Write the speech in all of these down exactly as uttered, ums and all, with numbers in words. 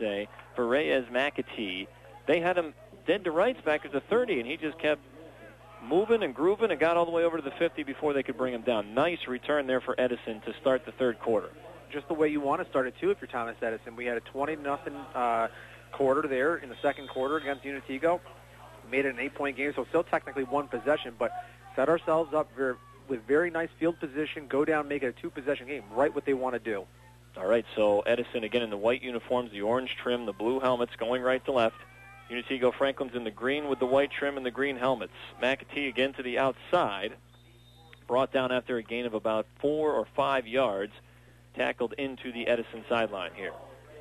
say, for Reyes McAtee. They had him dead to rights back at the thirty, and he just kept moving and grooving and got all the way over to the fifty before they could bring him down. Nice return there for Edison to start the third quarter. Just the way you want to start it, too, if you're Thomas Edison. We had a twenty to nothing uh, quarter there in the second quarter against Unitigo. Made it an eight-point game, so still technically one possession, but set ourselves up very, with very nice field position, go down, make it a two-possession game, right what they want to do. All right, so Edison again in the white uniforms, the orange trim, the blue helmets going right to left. Unitigo Franklin's in the green with the white trim and the green helmets. McAtee again to the outside, brought down after a gain of about four or five yards, tackled into the Edison sideline here.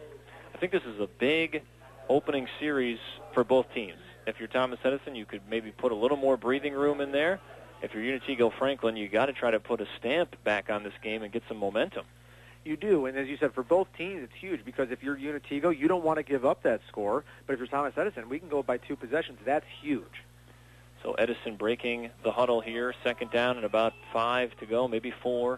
I think this is a big opening series for both teams. If you're Thomas Edison, you could maybe put a little more breathing room in there. If you're Unitigo Franklin, you got to try to put a stamp back on this game and get some momentum. You do, and as you said, for both teams, it's huge because if you're Unitigo, you don't want to give up that score. But if you're Thomas Edison, we can go by two possessions. That's huge. So Edison breaking the huddle here, second down and about five to go, maybe four.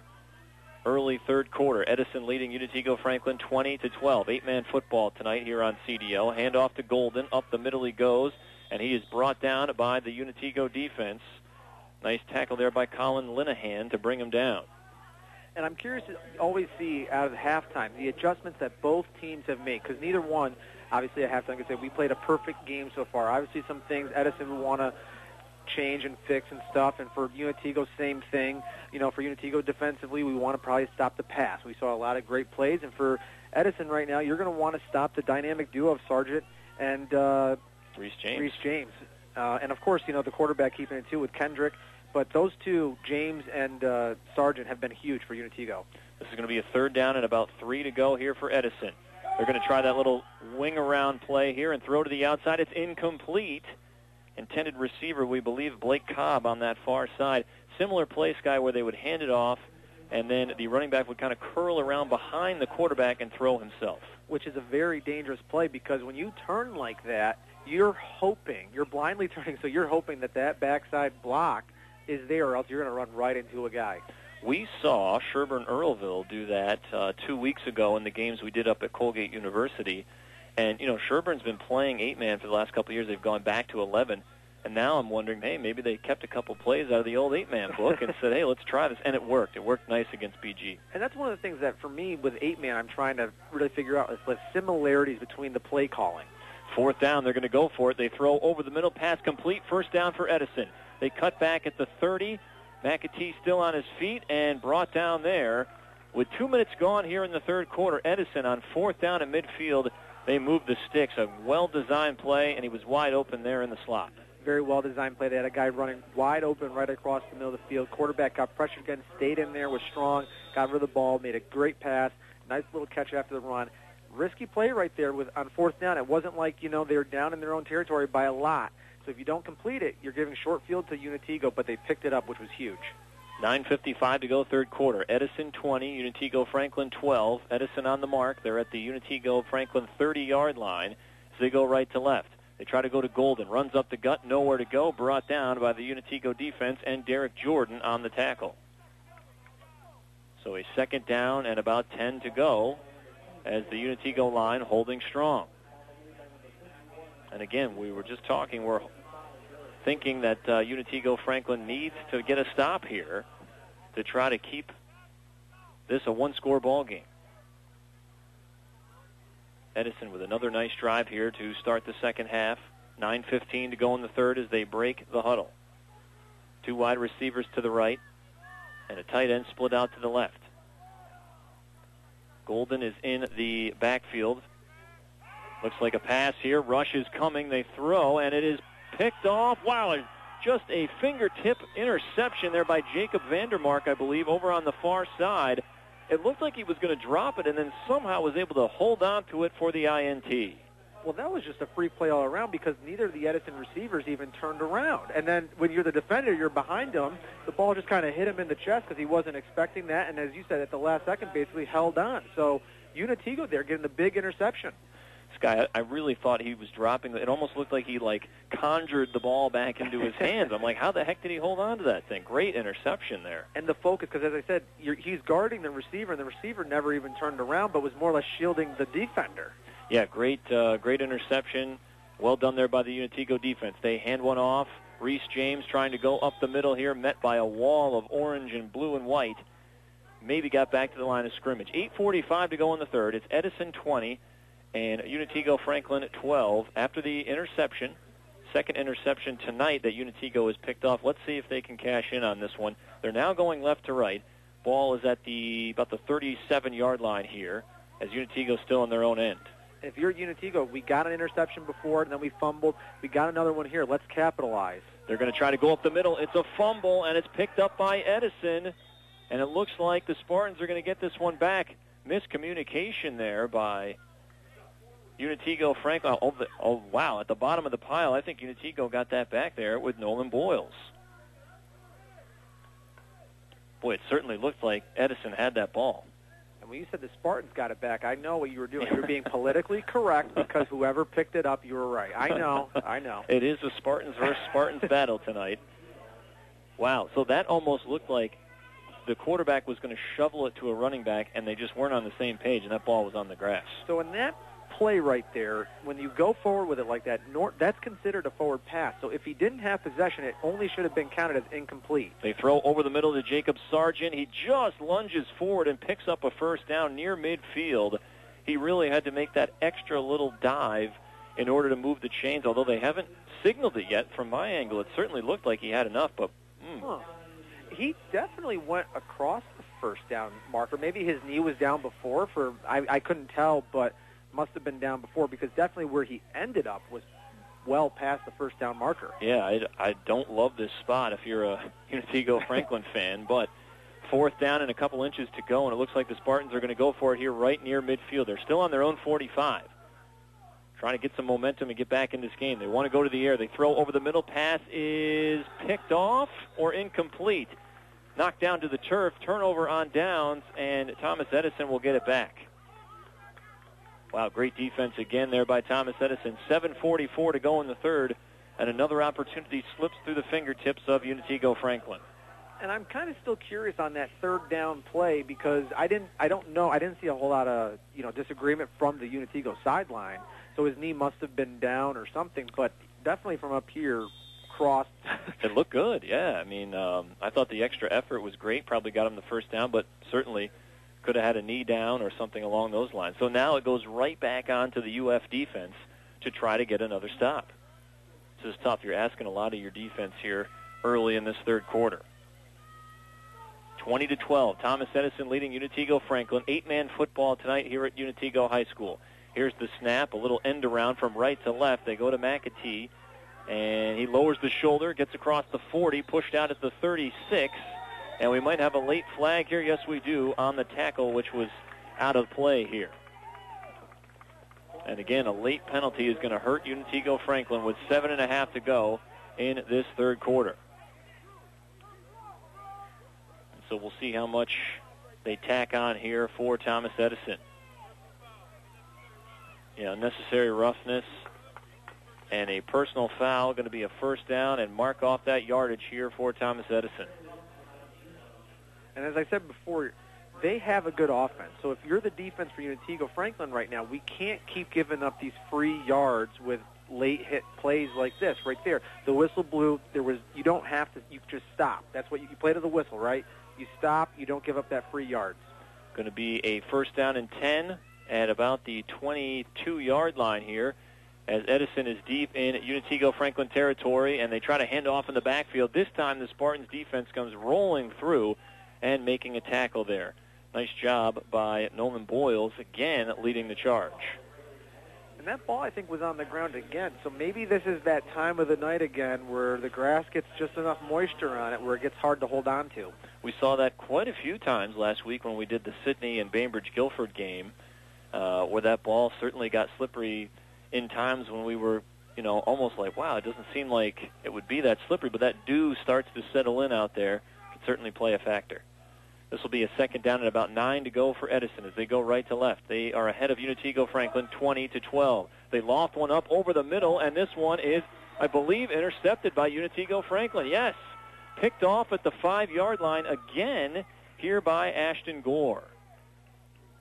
Early third quarter, Edison leading Unitigo Franklin twenty to twelve. Eight-man football tonight here on C D L. Handoff to Golden, up the middle he goes, and he is brought down by the Unitigo defense. Nice tackle there by Colin Linehan to bring him down. And I'm curious to always see out of halftime the adjustments that both teams have made, because neither one, obviously at halftime, can say we played a perfect game so far. Obviously some things Edison would want to change and fix and stuff, and for Unitigo, same thing. You know, for Unitigo defensively, we want to probably stop the pass. We saw a lot of great plays, and for Edison right now, you're going to want to stop the dynamic duo of Sargent and uh, Reese James. Reese James. Uh, and, of course, you know, the quarterback keeping it, too, with Kendrick. But those two, James and uh, Sargent, have been huge for Unitigo. This is going to be a third down and about three to go here for Edison. They're going to try that little wing-around play here and throw to the outside. It's incomplete. Intended receiver, we believe, Blake Cobb on that far side. Similar play, Sky, where they would hand it off, and then the running back would kind of curl around behind the quarterback and throw himself. Which is a very dangerous play because when you turn like that, you're hoping, you're blindly turning, so you're hoping that that backside block is there, or else you're going to run right into a guy. We saw Sherburne Earlville do that uh, two weeks ago in the games we did up at Colgate University. And, you know, Sherburne's been playing eight-man for the last couple of years. They've gone back to eleven. And now I'm wondering, hey, maybe they kept a couple plays out of the old eight-man book and said, hey, let's try this. And it worked. It worked nice against B G. And that's one of the things that, for me, with eight-man, I'm trying to really figure out is the similarities between the play calling. Fourth down, they're going to go for it. They throw over the middle, pass complete, first down for Edison. They cut back at the thirty. McAtee still on his feet and brought down there. With two minutes gone here in the third quarter, Edison on fourth down at midfield. They moved the sticks. A well-designed play, and he was wide open there in the slot. Very well-designed play. They had a guy running wide open right across the middle of the field. Quarterback got pressured again, stayed in there, was strong, got rid of the ball, made a great pass. Nice little catch after the run. Risky play right there with on fourth down. It wasn't like, you know, they were down in their own territory by a lot. So if you don't complete it, you're giving short field to Unitigo, but they picked it up, which was huge. nine fifty-five to go, third quarter. Edison twenty, Unitigo Franklin twelve. Edison on the mark. They're at the Unitigo Franklin thirty-yard line as they go right to left. They try to go to Golden. Runs up the gut, nowhere to go. Brought down by the Unitigo defense and Derek Jordan on the tackle. So a second down and about ten to go as the Unitigo line holding strong. And again, we were just talking, we're thinking that uh, Unitigo Franklin needs to get a stop here to try to keep this a one-score ball game. Edison with another nice drive here to start the second half. nine fifteen to go in the third as they break the huddle. Two wide receivers to the right and a tight end split out to the left. Golden is in the backfield. Looks like a pass here. Rush is coming. They throw, and it is picked off. Wow, just a fingertip interception there by Jacob Vandermark, I believe, over on the far side. It looked like he was going to drop it and then somehow was able to hold on to it for the I N T. Well, that was just a free play all around because neither of the Edison receivers even turned around. And then when you're the defender, you're behind him. The ball just kind of hit him in the chest because he wasn't expecting that. And as you said, at the last second, basically held on. So Unitigo there getting the big interception. Sky, I really thought he was dropping. It almost looked like he, like, conjured the ball back into his hands. I'm like, how the heck did he hold on to that thing? Great interception there. And the focus, because as I said, you're, he's guarding the receiver, and the receiver never even turned around, but was more or less shielding the defender. Yeah, great, uh, great interception. Well done there by the Unitigo defense. They hand one off. Reese James trying to go up the middle here, met by a wall of orange and blue and white. Maybe got back to the line of scrimmage. eight forty-five to go in the third. It's Edison twenty and Unitigo Franklin twelve. After the interception, second interception tonight that Unitigo has picked off. Let's see if they can cash in on this one. They're now going left to right. Ball is at the about the thirty-seven-yard line here as Unitigo's still on their own end. If you're Unitigo, we got an interception before, and then we fumbled. We got another one here. Let's capitalize. They're going to try to go up the middle. It's a fumble, and it's picked up by Edison. And it looks like the Spartans are going to get this one back. Miscommunication there by Unitigo Franklin. Oh, the, oh, wow. At the bottom of the pile, I think Unitigo got that back there with Nolan Boyles. Boy, it certainly looked like Edison had that ball. And when you said the Spartans got it back, I know what you were doing. You were being politically correct because whoever picked it up, you were right. I know. I know. It is a Spartans versus Spartans battle tonight. Wow. So that almost looked like the quarterback was going to shovel it to a running back, and they just weren't on the same page, and that ball was on the grass. So in that play right there, when you go forward with it like that, nor- that's considered a forward pass. So if he didn't have possession, it only should have been counted as incomplete. They throw over the middle to Jacob Sargent. He just lunges forward and picks up a first down near midfield. He really had to make that extra little dive in order to move the chains, although they haven't signaled it yet. From my angle, it certainly looked like he had enough, but... Mm. Huh. He definitely went across the first down marker. Maybe his knee was down before. For I, I couldn't tell, but must have been down before because definitely where he ended up was well past the first down marker. Yeah, I, I don't love this spot if you're a Unitigo Franklin fan, but fourth down and a couple inches to go, and it looks like the Spartans are going to go for it here right near midfield. They're still on their own forty-five, trying to get some momentum and get back in this game. They want to go to the air. They throw over the middle. Pass is picked off or incomplete. Knocked down to the turf. Turnover on downs, and Thomas Edison will get it back. Wow, great defense again there by Thomas Edison. seven forty-four to go in the third, and another opportunity slips through the fingertips of Unitigo Franklin. And I'm kind of still curious on that third down play because I didn't, I don't know, I didn't see a whole lot of, you know, disagreement from the Unitigo sideline. So his knee must have been down or something, but definitely from up here, crossed. It looked good, yeah. I mean, um, I thought the extra effort was great. Probably got him the first down, but certainly could have had a knee down or something along those lines. So now it goes right back onto the U F defense to try to get another stop. This is tough. You're asking a lot of your defense here early in this third quarter. twenty to twelve. Thomas Edison leading Unitigo Franklin. Eight-man football tonight here at Unitigo High School. Here's the snap, a little end around from right to left. They go to McAtee, and he lowers the shoulder, gets across the forty, pushed out at the thirty-six. And we might have a late flag here. Yes, we do, on the tackle, which was out of play here. And again, a late penalty is going to hurt Unitigo Franklin with seven and a half to go in this third quarter. So we'll see how much they tack on here for Thomas Edison. Yeah, unnecessary roughness and a personal foul, going to be a first down, and mark off that yardage here for Thomas Edison. And as I said before, they have a good offense. So if you're the defense for Unitigo Franklin right now, we can't keep giving up these free yards with late hit plays like this right there. The whistle blew. There was you don't have to. You just stop. That's what you, you play to the whistle, right? You stop. You don't give up that free yards. Going to be a first down and ten at about the twenty-two-yard line here, as Edison is deep in Unitigo Franklin territory, and they try to hand off in the backfield. This time the Spartans defense comes rolling through and making a tackle there. Nice job by Nolan Boyles, again leading the charge. And that ball, I think, was on the ground again. So maybe this is that time of the night again where the grass gets just enough moisture on it where it gets hard to hold on to. We saw that quite a few times last week when we did the Sydney and Bainbridge-Guilford game, uh, where that ball certainly got slippery in times when we were, you know, almost like, wow, it doesn't seem like it would be that slippery, but that dew starts to settle in out there. Could certainly play a factor. This will be a second down and about nine to go for Edison as they go right to left. They are ahead of Unitigo Franklin, twenty to twelve. They loft one up over the middle, and this one is, I believe, intercepted by Unitigo Franklin. Yes, picked off at the five-yard line again here by Ashton Gore.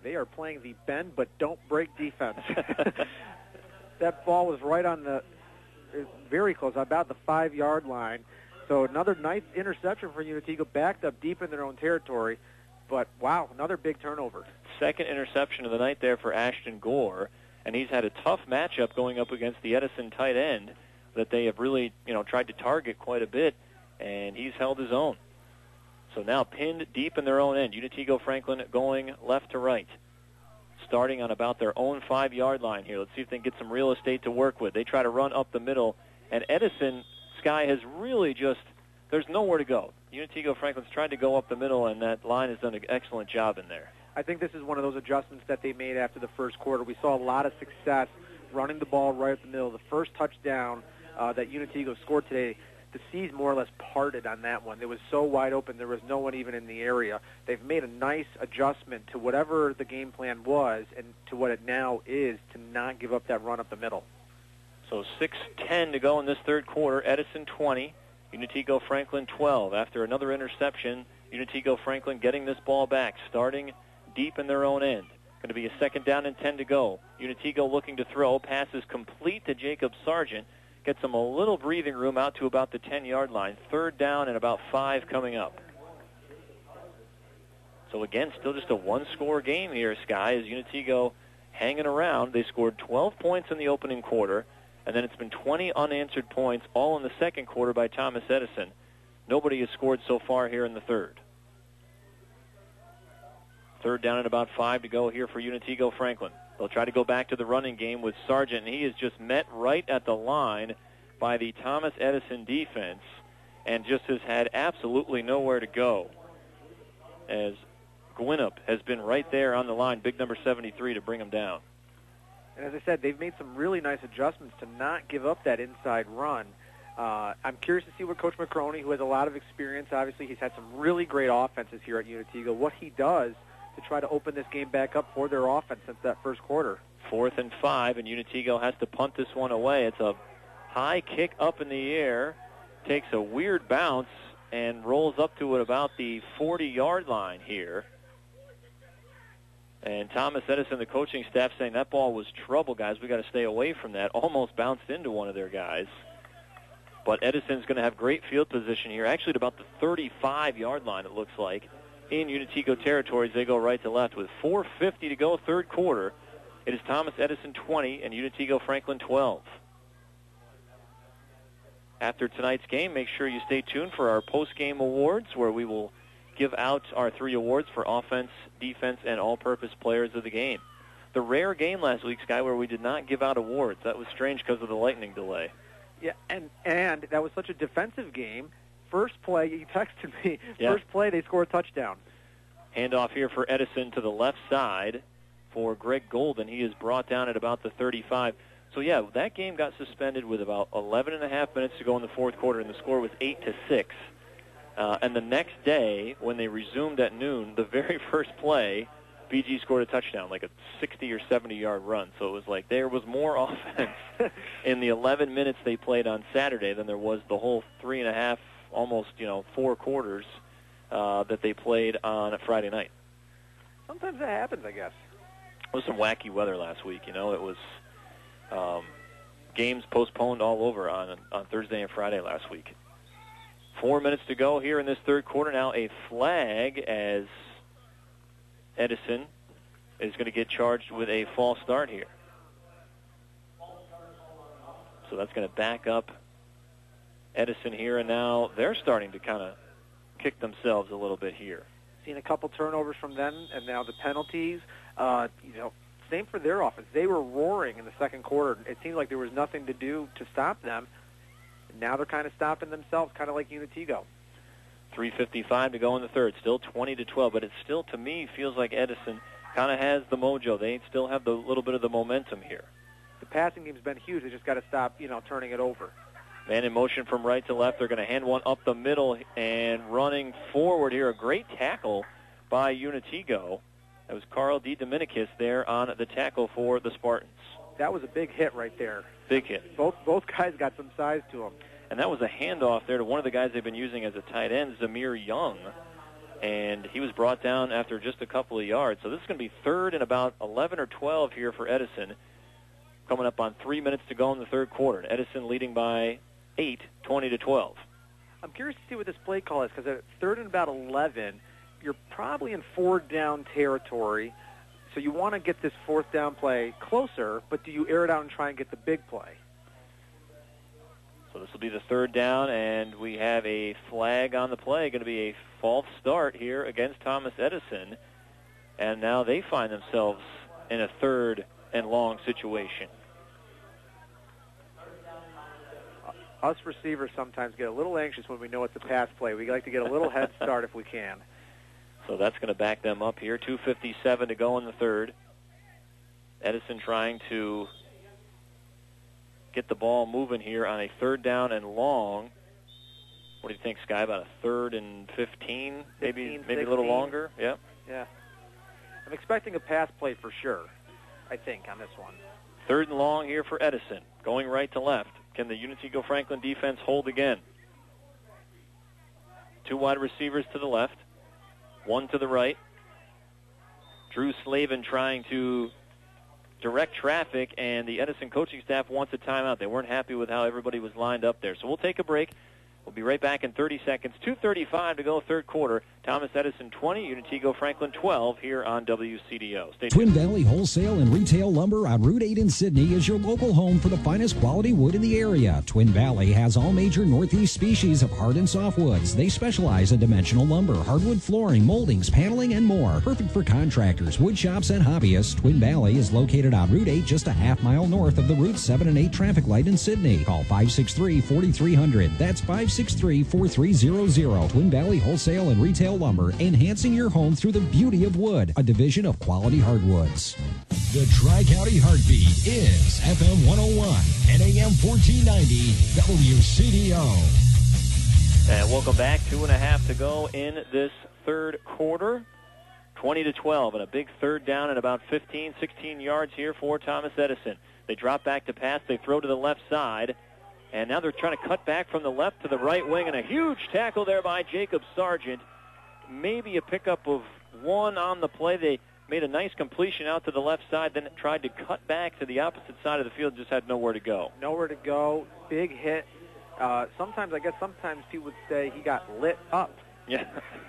They are playing the bend but don't break defense. That ball was right on the, very close, about the five-yard line. So another nice interception for Unitigo, backed up deep in their own territory. But, wow, another big turnover. Second interception of the night there for Ashton Gore, and he's had a tough matchup going up against the Edison tight end that they have really, you know, tried to target quite a bit, and he's held his own. So now pinned deep in their own end. Unitigo Franklin going left to right, starting on about their own five-yard line here. Let's see if they can get some real estate to work with. They try to run up the middle, and Edison, Sky, has really just, there's nowhere to go. Unitigo Franklin's tried to go up the middle, and that line has done an excellent job in there. I think this is one of those adjustments that they made after the first quarter. We saw a lot of success running the ball right up the middle. The first touchdown uh, that Unitigo scored today, the seas more or less parted on that one. It was so wide open, there was no one even in the area. They've made a nice adjustment to whatever the game plan was and to what it now is to not give up that run up the middle. So six ten to go in this third quarter. Edison twenty, Unitigo Franklin twelve. After another interception, Unitigo Franklin getting this ball back, starting deep in their own end. Going to be a second down and ten to go. Unitigo looking to throw. Pass is complete to Jacob Sargent. Gets them a little breathing room out to about the ten-yard line. Third down and about five coming up. So again, still just a one-score game here, Sky, as Unitigo hanging around. They scored twelve points in the opening quarter, and then it's been twenty unanswered points all in the second quarter by Thomas Edison. Nobody has scored so far here in the third. Third down and about five to go here for Unitigo Franklin. They'll try to go back to the running game with Sargent, and he is just met right at the line by the Thomas Edison defense and just has had absolutely nowhere to go, as Gwinnett has been right there on the line, big number seventy-three, to bring him down. And as I said, they've made some really nice adjustments to not give up that inside run. Uh, I'm curious to see what Coach McCroney, who has a lot of experience, obviously he's had some really great offenses here at Unitigo, what he does to try to open this game back up for their offense since that first quarter. Fourth and five, and Unitigo has to punt this one away. It's a high kick up in the air, takes a weird bounce, and rolls up to it about the forty-yard line here. And Thomas Edison, the coaching staff, saying that ball was trouble, guys. We got to stay away from that. Almost bounced into one of their guys. But Edison's going to have great field position here, actually at about the thirty-five-yard line, it looks like. In Unitigo territories, they go right to left with four fifty to go, third quarter. It is Thomas Edison twenty and Unitigo Franklin twelve. After tonight's game, make sure you stay tuned for our post-game awards, where we will give out our three awards for offense, defense, and all-purpose players of the game. The rare game last week, Sky, where we did not give out awards. That was strange because of the lightning delay. Yeah, and and that was such a defensive game. First play, you texted me, yeah. First play, they score a touchdown. Handoff here for Edison to the left side for Greg Golden. He is brought down at about the thirty-five. So, yeah, that game got suspended with about eleven and a half minutes to go in the fourth quarter, and the score was eight to six. Uh, and the next day, when they resumed at noon, the very first play, B G scored a touchdown, like a sixty or seventy-yard run. So it was like there was more offense in the eleven minutes they played on Saturday than there was the whole three and a half, almost, you know, four quarters uh, that they played on a Friday night. Sometimes that happens, I guess. It was some wacky weather last week, you know. It was um, games postponed all over on on Thursday and Friday last week. Four minutes to go here in this third quarter. Now a flag as Edison is going to get charged with a false start here. So that's going to back up Edison here, and now they're starting to kind of kick themselves a little bit here. Seen a couple turnovers from them, and now the penalties. Uh, you know, same for their offense. They were roaring in the second quarter. It seemed like there was nothing to do to stop them. Now they're kind of stopping themselves, kind of like Unitigo. three fifty-five to go in the third. Still twenty to twelve, but it still, to me, feels like Edison kind of has the mojo. They still have the little bit of the momentum here. The passing game's been huge. They just got to stop, you know, turning it over. Man in motion from right to left. They're going to hand one up the middle, and running forward here, a great tackle by Unitigo. That was Carl DiDominicus there on the tackle for the Spartans. That was a big hit right there. Big hit. Both both guys got some size to them. And that was a handoff there to one of the guys they've been using as a tight end, Zamir Young. and he was brought down after just a couple of yards. So this is going to be third and about eleven or twelve here for Edison, coming up on three minutes to go in the third quarter. Edison leading by eight, twenty to twelve. I'm curious to see what this play call is, because at third and about eleven, you're probably in fourth down territory, so you want to get this fourth down play closer, but do you air it out and try and get the big play? So this will be the third down, and we have a flag on the play. Going to be a false start here against Thomas Edison, and now they find themselves in a third and long situation. Us receivers sometimes get a little anxious when we know it's a pass play. We like to get a little head start if we can. So that's going to back them up here. two fifty-seven to go in the third. Edison trying to get the ball moving here on a third down and long. What do you think, Sky? About a third and fifteen, maybe fifteen, maybe a little longer? Yeah. Yeah. I'm expecting a pass play for sure, I think, on this one. Third and long here for Edison, going right to left. Can the Unity-Go Franklin defense hold again? Two wide receivers to the left, one to the right. Drew Slavin trying to direct traffic, and the Edison coaching staff wants a timeout. They weren't happy with how everybody was lined up there. So we'll take a break. We'll be right back in thirty seconds. two thirty-five to go, third quarter. Thomas Edison twenty, Unity-Go Franklin twelve here on W C D O. Stay Twin tuned. Valley Wholesale and Retail Lumber on Route eight in Sydney is your local home for the finest quality wood in the area. Twin Valley has all major Northeast species of hard and softwoods. They specialize in dimensional lumber, hardwood flooring, moldings, paneling, and more. Perfect for contractors, wood shops, and hobbyists. Twin Valley is located on Route eight, just a half mile north of the Route seven and eight traffic light in Sydney. Call five six three, four three zero zero. That's five six three, four three zero zero. Twin Valley Wholesale and Retail Lumber, enhancing your home through the beauty of wood, a division of Quality Hardwoods. The Tri-County Heartbeat is F M one oh one and A M fourteen ninety W C D O. And welcome back. Two and a half to go in this third quarter. twenty to twelve, and a big third down and about fifteen, sixteen yards here for Thomas Edison. They drop back to pass. They throw to the left side. And now they're trying to cut back from the left to the right wing, and a huge tackle there by Jacob Sargent. Maybe a pickup of one on the play. They made a nice completion out to the left side, then tried to cut back to the opposite side of the field, just had nowhere to go. Nowhere to go. Big hit. Uh, sometimes, I guess sometimes people would say he got lit up. Yeah.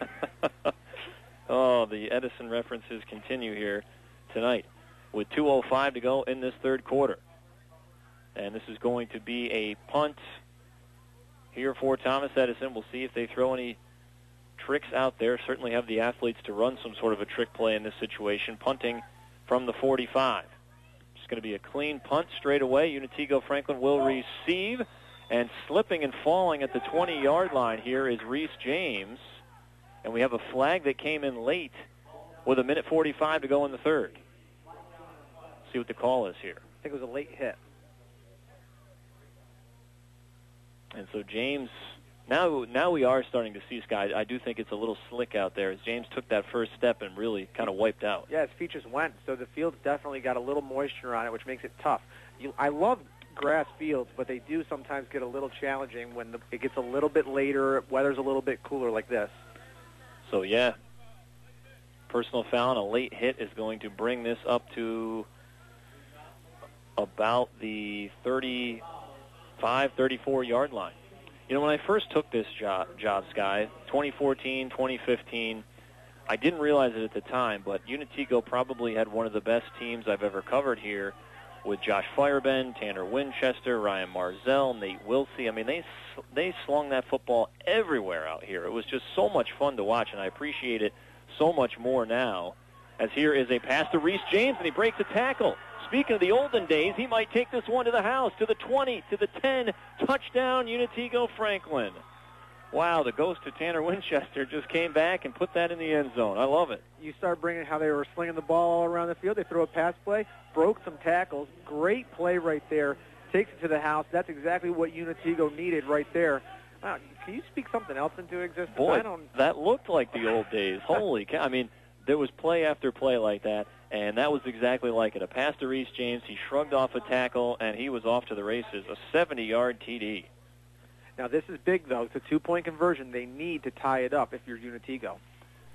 Oh, the Edison references continue here tonight with two oh five to go in this third quarter. And this is going to be a punt here for Thomas Edison. We'll see if they throw any tricks out there. Certainly have the athletes to run some sort of a trick play in this situation. Punting from the forty-five. It's going to be a clean punt straight away. Unity-Go Franklin will receive. And slipping and falling at the twenty-yard line here is Reese James. And we have a flag that came in late with a minute forty-five to go in the third. See what the call is here. I think it was a late hit. And so James, now now we are starting to see, Sky, I do think it's a little slick out there as James took that first step and really kind of wiped out. Yeah, his feet just went, so the field's definitely got a little moisture on it, which makes it tough. You, I love grass fields, but they do sometimes get a little challenging when the, it gets a little bit later, weather's a little bit cooler like this. So, yeah, personal foul and a late hit is going to bring this up to about the thirty-five, thirty-four-yard line. You know, when I first took this job, job, Sky, twenty fourteen, twenty fifteen, I didn't realize it at the time, but Unity-Go probably had one of the best teams I've ever covered here with Josh Firebend, Tanner Winchester, Ryan Marzell, Nate Wilsey. I mean, they they slung that football everywhere out here. It was just so much fun to watch, and I appreciate it so much more now, as here is a pass to Reese James, and he breaks a tackle. Speaking of the olden days, he might take this one to the house, to the twenty, to the ten. Touchdown, Unity-Go Franklin. Wow, the ghost of Tanner Winchester just came back and put that in the end zone. I love it. You start bringing how they were slinging the ball all around the field. They throw a pass play, broke some tackles. Great play right there. Takes it to the house. That's exactly what Unity-Go needed right there. Wow, can you speak something else into existence? Boy, I don't... that looked like the old days. Holy cow. I mean, there was play after play like that, and that was exactly like it. A pass to Reese James. He shrugged off a tackle, and he was off to the races. A seventy-yard T D. Now, this is big, though. It's a two-point conversion. They need to tie it up if you're Unity-Go.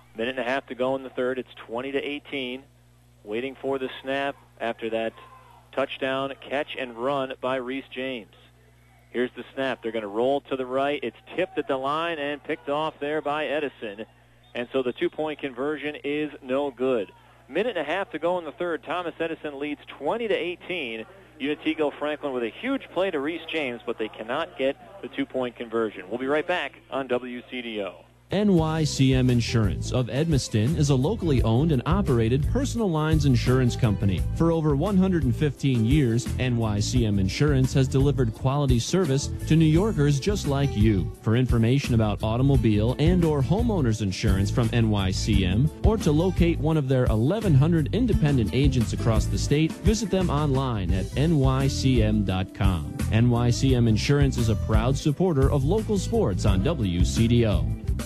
Minute and a half to go in the third. It's twenty to eighteen. Waiting for the snap after that touchdown catch and run by Reese James. Here's the snap. They're going to roll to the right. It's tipped at the line and picked off there by Edison. And so the two-point conversion is no good. Minute and a half to go in the third. Thomas Edison leads twenty to eighteen. Unitego Franklin with a huge play to Reese James, but they cannot get the two-point conversion. We'll be right back on W C D O. N Y C M Insurance of Edmiston is a locally owned and operated personal lines insurance company. For over one hundred fifteen years, N Y C M Insurance has delivered quality service to New Yorkers just like you. For information about automobile and or homeowners insurance from N Y C M, or to locate one of their eleven hundred independent agents across the state, visit them online at N Y C M dot com. N Y C M Insurance is a proud supporter of local sports on W C D O.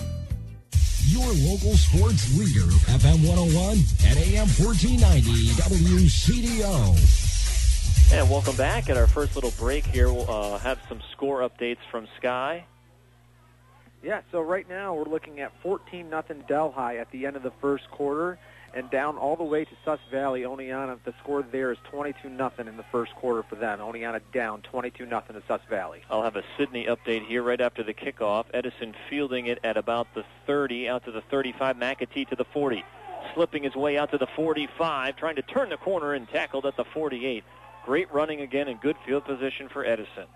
Your local sports leader, F M one oh one and A M fourteen ninety W C D O. And welcome back. At our first little break here, we'll uh, have some score updates from Sky. Yeah, so right now we're looking at fourteen nothing Delhi at the end of the first quarter, and down all the way to Sus Valley. Oneonta, the score there is twenty-two nothing in the first quarter for them. Oneonta down twenty-two nothing to Sus Valley. I'll have a Sydney update here right after the kickoff. Edison fielding it at about the thirty, out to the thirty-five. McAtee to the forty. Slipping his way out to the forty-five, trying to turn the corner and tackled at the forty-eight. Great running again and good field position for Edison.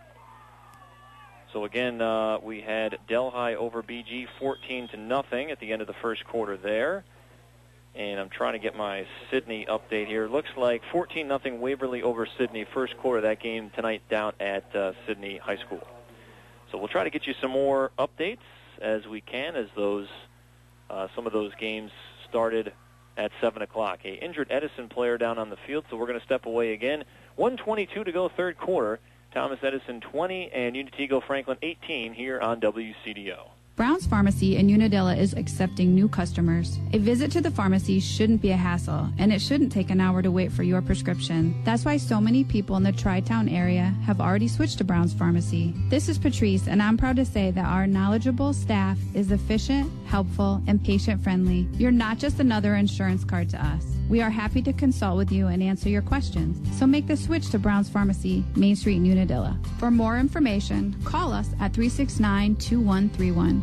So again, uh, we had Delhi over B G fourteen to nothing at the end of the first quarter there. And I'm trying to get my Sydney update here. Looks like fourteen nothing Waverly over Sydney, first quarter of that game tonight down at uh, Sydney High School. So we'll try to get you some more updates as we can, as those uh, some of those games started at seven o'clock. A injured Edison player down on the field, so we're going to step away again. one twenty-two to go, third quarter. Thomas Edison twenty and Unitego Franklin eighteen here on W C D O. Brown's Pharmacy in Unadilla is accepting new customers. A visit to the pharmacy shouldn't be a hassle, and it shouldn't take an hour to wait for your prescription. That's why so many people in the Tri-Town area have already switched to Brown's Pharmacy. This is Patrice, and I'm proud to say that our knowledgeable staff is efficient, helpful, and patient-friendly. You're not just another insurance card to us. We are happy to consult with you and answer your questions. So make the switch to Brown's Pharmacy, Main Street in Unadilla. For more information, call us at three six nine, two one three one.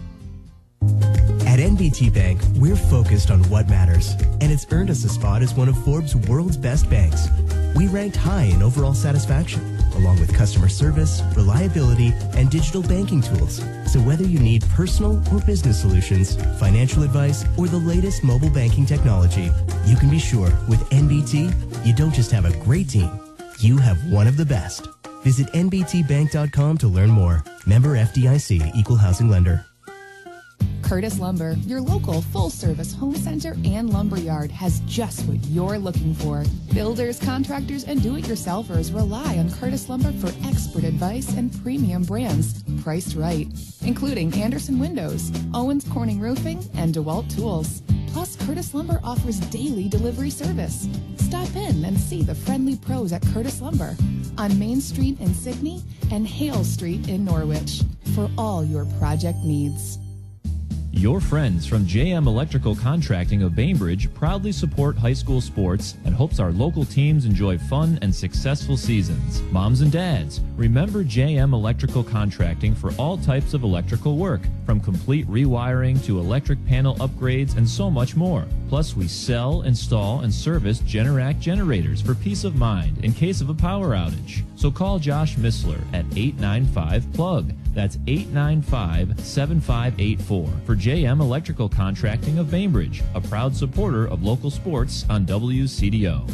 At N B T Bank, we're focused on what matters, and it's earned us a spot as one of Forbes' world's best banks. We ranked high in overall satisfaction, along with customer service, reliability, and digital banking tools. So whether you need personal or business solutions, financial advice, or the latest mobile banking technology, you can be sure with N B T, you don't just have a great team, you have one of the best. Visit N B T bank dot com to learn more. Member F D I C, Equal Housing Lender. Curtis Lumber, your local full-service home center and lumberyard, has just what you're looking for. Builders, contractors, and do-it-yourselfers rely on Curtis Lumber for expert advice and premium brands priced right, including Anderson Windows, Owens Corning Roofing, and DeWalt Tools. Plus, Curtis Lumber offers daily delivery service. Stop in and see the friendly pros at Curtis Lumber on Main Street in Sydney and Hale Street in Norwich for all your project needs. Your friends from J M Electrical Contracting of Bainbridge proudly support high school sports and hopes our local teams enjoy fun and successful seasons. Moms and dads, remember J M Electrical Contracting for all types of electrical work, from complete rewiring to electric panel upgrades and so much more. Plus, we sell, install, and service Generac generators for peace of mind in case of a power outage. So call Josh Missler at eight nine five plug. That's eight nine five, seven five eight four for J M Electrical Contracting of Bainbridge, a proud supporter of local sports on W C D O.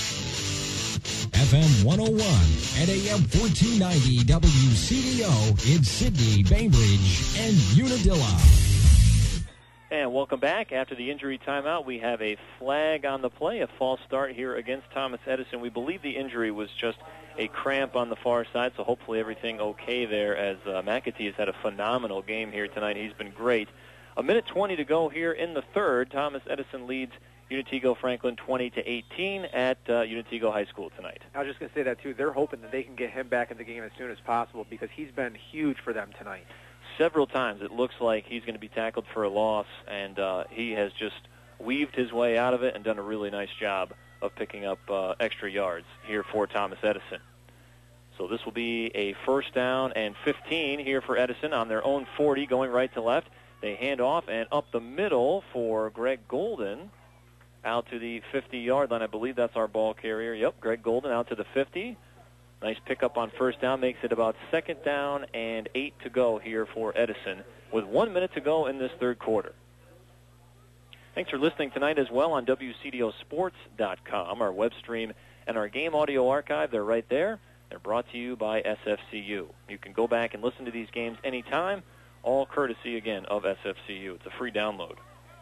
F M one oh one and A M fourteen ninety W C D O in Sydney, Bainbridge, and Unadilla. And welcome back. After the injury timeout, we have a flag on the play, a false start here against Thomas Edison. We believe the injury was just a cramp on the far side, so hopefully everything okay there, as uh, McAtee has had a phenomenal game here tonight. He's been great. A minute twenty to go here in the third. Thomas Edison leads Unitego Franklin twenty to eighteen at uh, Unitego High School tonight. I was just going to say that, too. They're hoping that they can get him back in the game as soon as possible because he's been huge for them tonight. several times it looks like he's going to be tackled for a loss, and uh, he has just weaved his way out of it and done a really nice job of picking up uh, extra yards here for Thomas Edison. So this will be a first down and fifteen here for Edison on their own forty, going right to left. They hand off and up the middle for Greg Golden out to the fifty-yard line. I believe that's our ball carrier. Yep, Greg Golden out to the fifty. Nice pickup on first down, makes it about second down and eight to go here for Edison with one minute to go in this third quarter. Thanks for listening tonight as well on W C D O sports dot com, our web stream and our game audio archive. They're right there. They're brought to you by S F C U. You can go back and listen to these games anytime, all courtesy, again, of S F C U. It's a free download.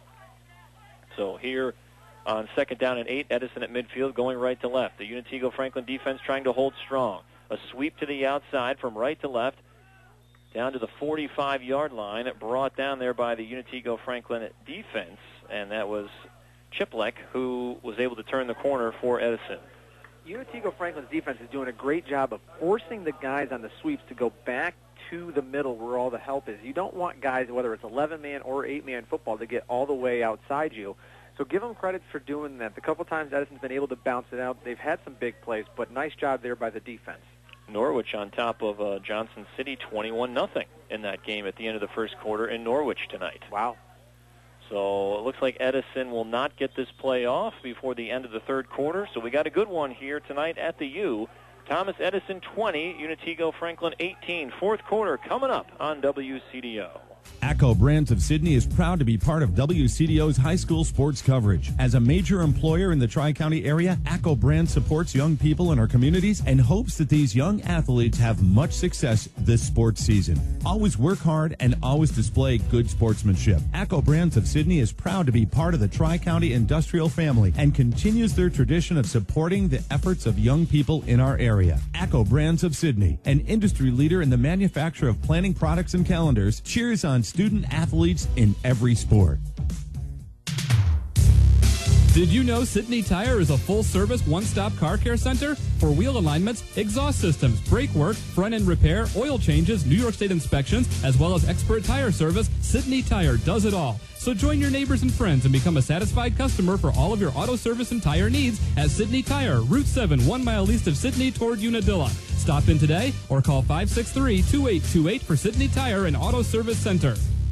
So here on second down and eight, Edison at midfield going right to left. The Unitego Franklin defense trying to hold strong. A sweep to the outside from right to left down to the forty-five-yard line, brought down there by the Unitego Franklin defense, and that was Chiplek who was able to turn the corner for Edison. Unitego Franklin's defense is doing a great job of forcing the guys on the sweeps to go back to the middle where all the help is. You don't want guys, whether it's eleven-man or eight-man football, to get all the way outside you. So give them credit for doing that. The couple times Edison's been able to bounce it out, they've had some big plays, but nice job there by the defense. Norwich on top of uh, Johnson City, twenty-one nothing in that game at the end of the first quarter in Norwich tonight. Wow. So it looks like Edison will not get this play off before the end of the third quarter. So we got a good one here tonight at the U. Thomas Edison twenty, Unitego Franklin eighteen. Fourth quarter coming up on W C D O. ACCO Brands of Sydney is proud to be part of W C D O's high school sports coverage. As a major employer in the Tri-County area, ACCO Brands supports young people in our communities and hopes that these young athletes have much success this sports season. Always work hard and always display good sportsmanship. ACCO Brands of Sydney is proud to be part of the Tri-County industrial family and continues their tradition of supporting the efforts of young people in our area. ACCO Brands of Sydney, an industry leader in the manufacture of planning products and calendars, cheers on student athletes in every sport. Did you know Sydney Tire is a full-service, one-stop car care center? For wheel alignments, exhaust systems, brake work, front-end repair, oil changes, New York State inspections, as well as expert tire service, Sydney Tire does it all. So join your neighbors and friends and become a satisfied customer for all of your auto service and tire needs at Sydney Tire, Route seven, one mile east of Sydney toward Unadilla. Stop in today or call five six three, two eight two eight for Sydney Tire and Auto Service Center.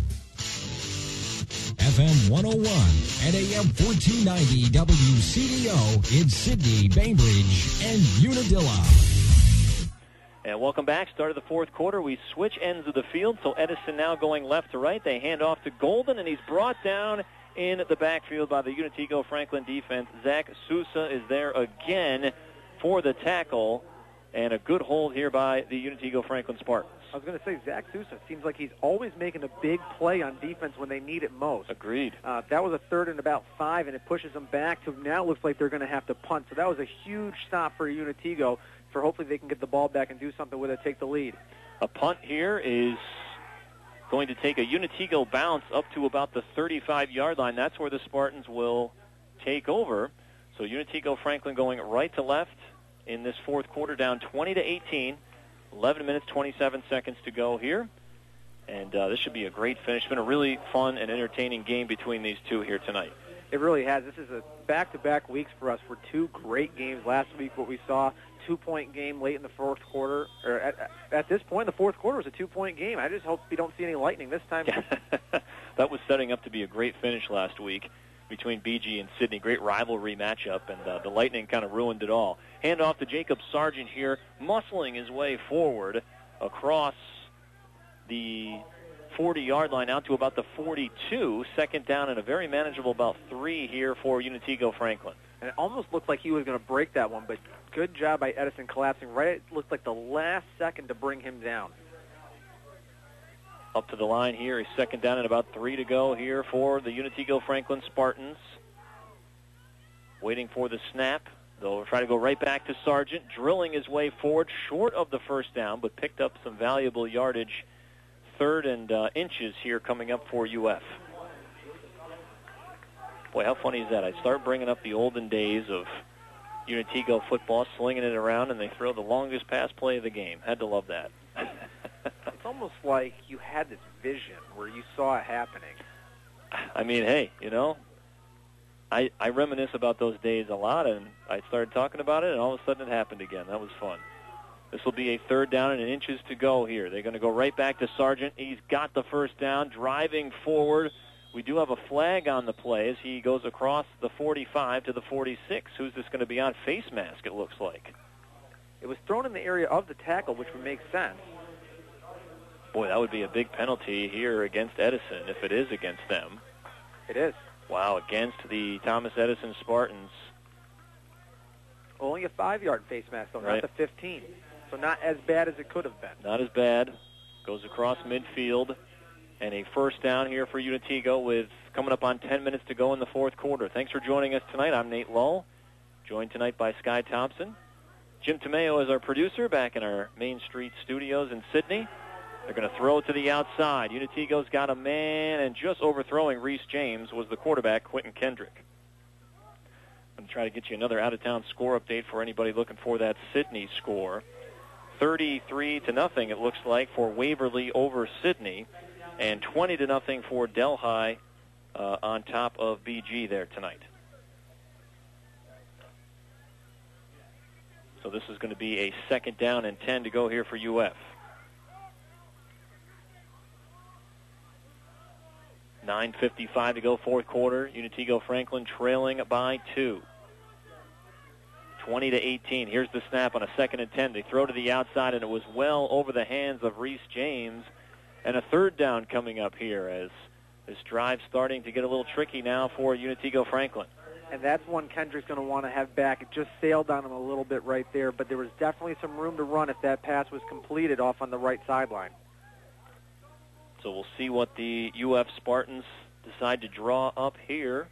F M one oh one and A M fourteen ninety W C D O in Sydney, Bainbridge, and Unadilla. And welcome back. Start of the fourth quarter. We switch ends of the field, so Edison now going left to right. They hand off to Golden, and he's brought down in the backfield by the Unitego Franklin defense. Zach Sousa is there again for the tackle, and a good hold here by the Unitego Franklin Spartans. I was going to say, Zach Sousa seems like he's always making a big play on defense when they need it most. Agreed. Uh, that was a third and about five, and it pushes them back to now looks like they're going to have to punt. So that was a huge stop for Unitego, for hopefully they can get the ball back and do something with it, take the lead. A punt here is going to take a Unitego bounce up to about the thirty-five-yard line. That's where the Spartans will take over. So Unitego Franklin going right to left in this fourth quarter, down twenty to eighteen. eleven minutes, twenty-seven seconds to go here. And uh, this should be a great finish. It's been a really fun and entertaining game between these two here tonight. It really has. This is a back-to-back weeks for us for two great games. Last week, what we saw, two-point game late in the fourth quarter. Or at, at this point, the fourth quarter was a two-point game. I just hope we don't see any lightning this time. That was setting up to be a great finish last week between B G and Sydney. Great rivalry matchup, and uh, the Lightning kind of ruined it all. Hand off to Jacob Sargent here, muscling his way forward across the forty-yard line out to about the forty-two. Second down and a very manageable about three here for Unitego Franklin. And it almost looked like he was going to break that one, but good job by Edison collapsing right. It looked like the last second to bring him down. Up to the line here is second down and about three to go here for the Unitego Franklin Spartans. Waiting for the snap. They'll try to go right back to Sargent, drilling his way forward, short of the first down, but picked up some valuable yardage. Third and uh, inches here coming up for U F. Boy, how funny is that? I start bringing up the olden days of Unitego football, slinging it around, and they throw the longest pass play of the game. Had to love that. It's almost like you had this vision where you saw it happening. I mean, hey, you know, I, I reminisce about those days a lot, and I started talking about it, and all of a sudden it happened again. That was fun. This will be a third down and inches to go here. They're going to go right back to Sargent. He's got the first down, driving forward. We do have a flag on the play as he goes across the forty-five to the forty-six. Who's this going to be on? Face mask, it looks like. It was thrown in the area of the tackle, which would make sense. Boy, that would be a big penalty here against Edison if it is against them. It is. Wow, against the Thomas Edison Spartans. Only a five-yard face mask, though, Right. not the fifteen. So not as bad as it could have been. Not as bad. Goes across midfield. And a first down here for Unitigo with coming up on ten minutes to go in the fourth quarter. Thanks for joining us tonight. I'm Nate Lull, joined tonight by Sky Thompson. Jim Tomeo is our producer back in our Main Street studios in Sydney. They're going to throw it to the outside. Unitigo's got a man, and just overthrowing Reese James was the quarterback, Quentin Kendrick. I'm going to try to get you another out-of-town score update for anybody looking for that Sydney score. thirty-three to nothing, it looks like, for Waverly over Sydney, and twenty to nothing for Delhi uh, on top of B G there tonight. So this is going to be a second down and ten to go here for U F. nine fifty-five to go, fourth quarter. Unitigo Franklin trailing by two. twenty to eighteen. Here's the snap on a second and ten. They throw to the outside, and it was well over the hands of Reese James. And a third down coming up here as this drive starting to get a little tricky now for Unitigo Franklin. And that's one Kendrick's going to want to have back. It just sailed on him a little bit right there, but there was definitely some room to run if that pass was completed off on the right sideline. So we'll see what the U F Spartans decide to draw up here.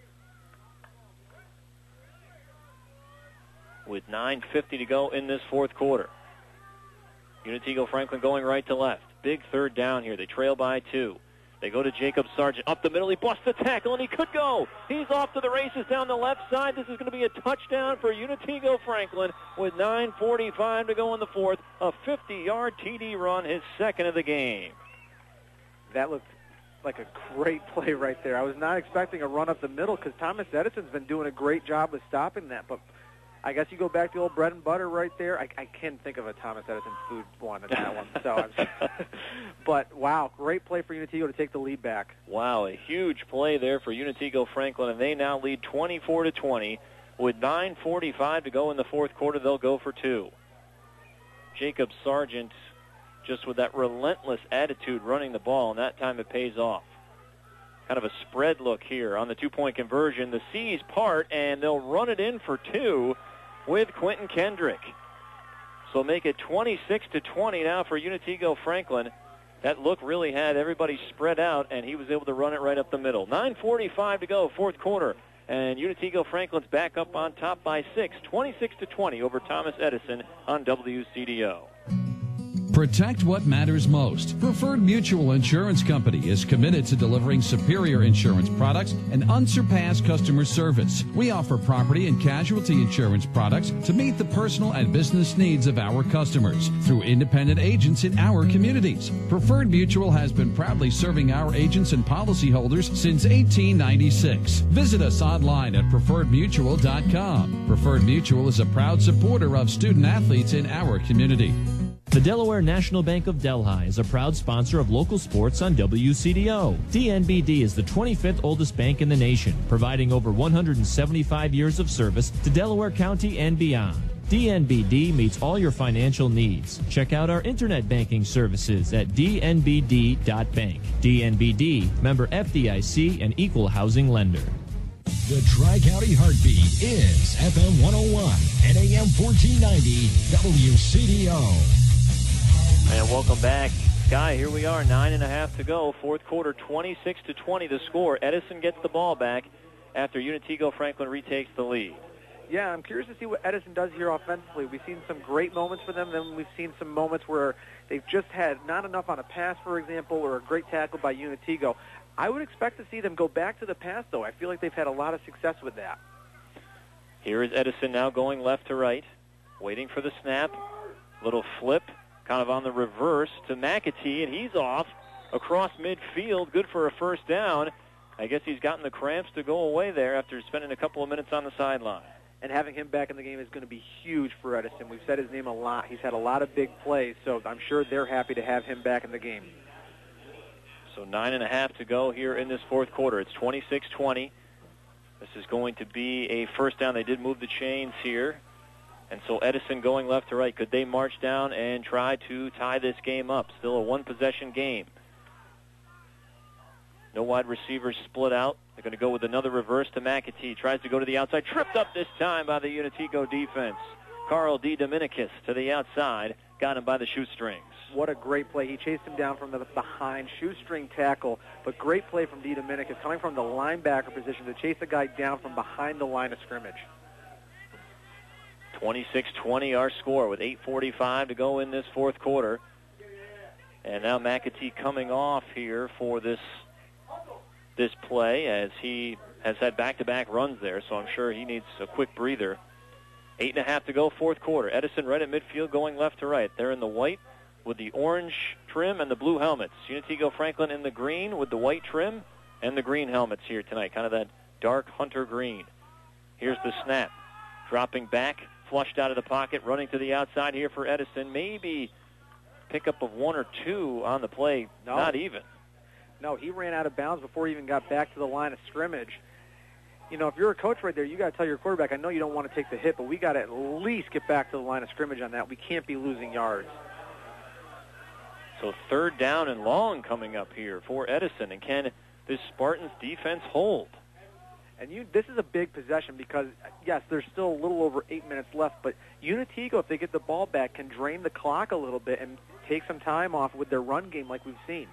With nine fifty to go in this fourth quarter. Unitigo Franklin going right to left. Big third down here. They trail by two. They go to Jacob Sargent. Up the middle, he busts the tackle, and he could go. He's off to the races down the left side. This is going to be a touchdown for Unitigo Franklin with nine forty-five to go in the fourth. A fifty-yard T D run, his second of the game. That looked like a great play right there. I was not expecting a run up the middle because Thomas Edison's been doing a great job with stopping that, but I guess you go back to the old bread and butter right there. I, I can't think of a Thomas Edison food one in that one. So, I'm, but, wow, great play for Unitigo to take the lead back. Wow, a huge play there for Unitigo Franklin, and they now lead twenty-four to twenty. With nine forty-five to go in the fourth quarter, they'll go for two. Jacob Sargent just with that relentless attitude running the ball, and that time it pays off. Kind of a spread look here on the two-point conversion. The C's part, and they'll run it in for two with Quentin Kendrick. So make it twenty-six to twenty now for Unitigo Franklin. That look really had everybody spread out, and he was able to run it right up the middle. nine forty-five to go, fourth quarter, and Unitigo Franklin's back up on top by six, twenty-six to twenty over Thomas Edison on W C D O. Protect what matters most. Preferred Mutual Insurance Company is committed to delivering superior insurance products and unsurpassed customer service. We offer property and casualty insurance products to meet the personal and business needs of our customers through independent agents in our communities. Preferred Mutual has been proudly serving our agents and policyholders since eighteen ninety-six. Visit us online at preferred mutual dot com. Preferred Mutual is a proud supporter of student athletes in our community. The Delaware National Bank of Delhi is a proud sponsor of local sports on W C D O. D N B D is the twenty-fifth oldest bank in the nation, providing over one hundred seventy-five years of service to Delaware County and beyond. D N B D meets all your financial needs. Check out our internet banking services at d n b d dot bank. D N B D, member F D I C and equal housing lender. The Tri-County Heartbeat is F M one oh one and A M fourteen ninety W C D O. And welcome back. Sky, here we are, nine and a half to go. Fourth quarter, twenty-six to twenty the score. Edison gets the ball back after Unitigo Franklin retakes the lead. Yeah, I'm curious to see what Edison does here offensively. We've seen some great moments for them, then we've seen some moments where they've just had not enough on a pass, for example, or a great tackle by Unitigo. I would expect to see them go back to the pass, though. I feel like they've had a lot of success with that. Here is Edison now going left to right, waiting for the snap. Little flip, kind of on the reverse to McAtee, and he's off across midfield. Good for a first down. I guess he's gotten the cramps to go away there after spending a couple of minutes on the sideline. And having him back in the game is going to be huge for Edison. We've said his name a lot. He's had a lot of big plays, so I'm sure they're happy to have him back in the game. So nine and a half to go here in this fourth quarter. It's twenty-six twenty. This is going to be a first down. They did move the chains here. And so Edison going left to right. Could they march down and try to tie this game up? Still a one-possession game. No wide receivers split out. They're going to go with another reverse to McAtee. Tries to go to the outside. Tripped up this time by the Unitico defense. Carl D. Dominicus to the outside. Got him by the shoestrings. What a great play. He chased him down from the behind, shoestring tackle, but great play from D. Dominicus coming from the linebacker position to chase the guy down from behind the line of scrimmage. twenty-six twenty our score with eight forty-five to go in this fourth quarter. And now McAtee coming off here for this this play as he has had back-to-back runs there, so I'm sure he needs a quick breather. Eight and a half to go, fourth quarter. Edison right at midfield going left to right. They're in the white with the orange trim and the blue helmets. Unitico Franklin in the green with the white trim and the green helmets here tonight, kind of that dark hunter green. Here's the snap. Dropping back, flushed out of the pocket, running to the outside here for Edison. Maybe pickup of one or two on the play, no. Not even. No, he ran out of bounds before he even got back to the line of scrimmage. You know, if you're a coach right there, you got to tell your quarterback, I know you don't want to take the hit, but we got to at least get back to the line of scrimmage on that. We can't be losing yards. So third down and long coming up here for Edison. And can this Spartans defense hold? And you, this is a big possession because, yes, there's still a little over eight minutes left, but Unitico, if they get the ball back, can drain the clock a little bit and take some time off with their run game like we've seen.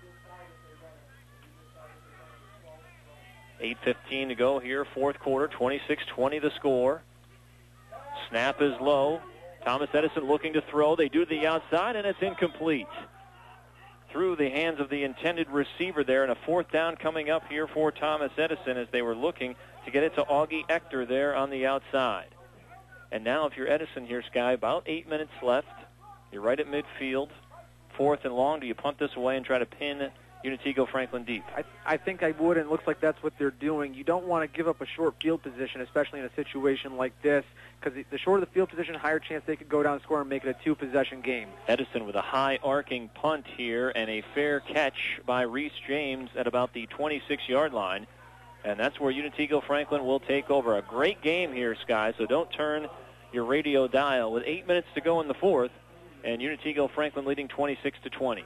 eight fifteen to go here, fourth quarter, twenty-six twenty the score. Snap is low. Thomas Edison looking to throw. They do the outside, and it's incomplete. Through the hands of the intended receiver there, and a fourth down coming up here for Thomas Edison as they were looking to get it to Augie Ector there on the outside. And now if you're Edison here, Sky, about eight minutes left. You're right at midfield. Fourth and long. Do you punt this away and try to pin Unitico Franklin deep? I, I think I would, and it looks like that's what they're doing. You don't want to give up a short field position, especially in a situation like this, because the shorter the field position, higher chance they could go down and score and make it a two-possession game. Edison with a high arcing punt here and a fair catch by Reese James at about the twenty-six-yard line. And that's where Unitico Franklin will take over. A great game here, Sky, so don't turn your radio dial. With eight minutes to go in the fourth, and Unitico Franklin leading twenty-six to twenty.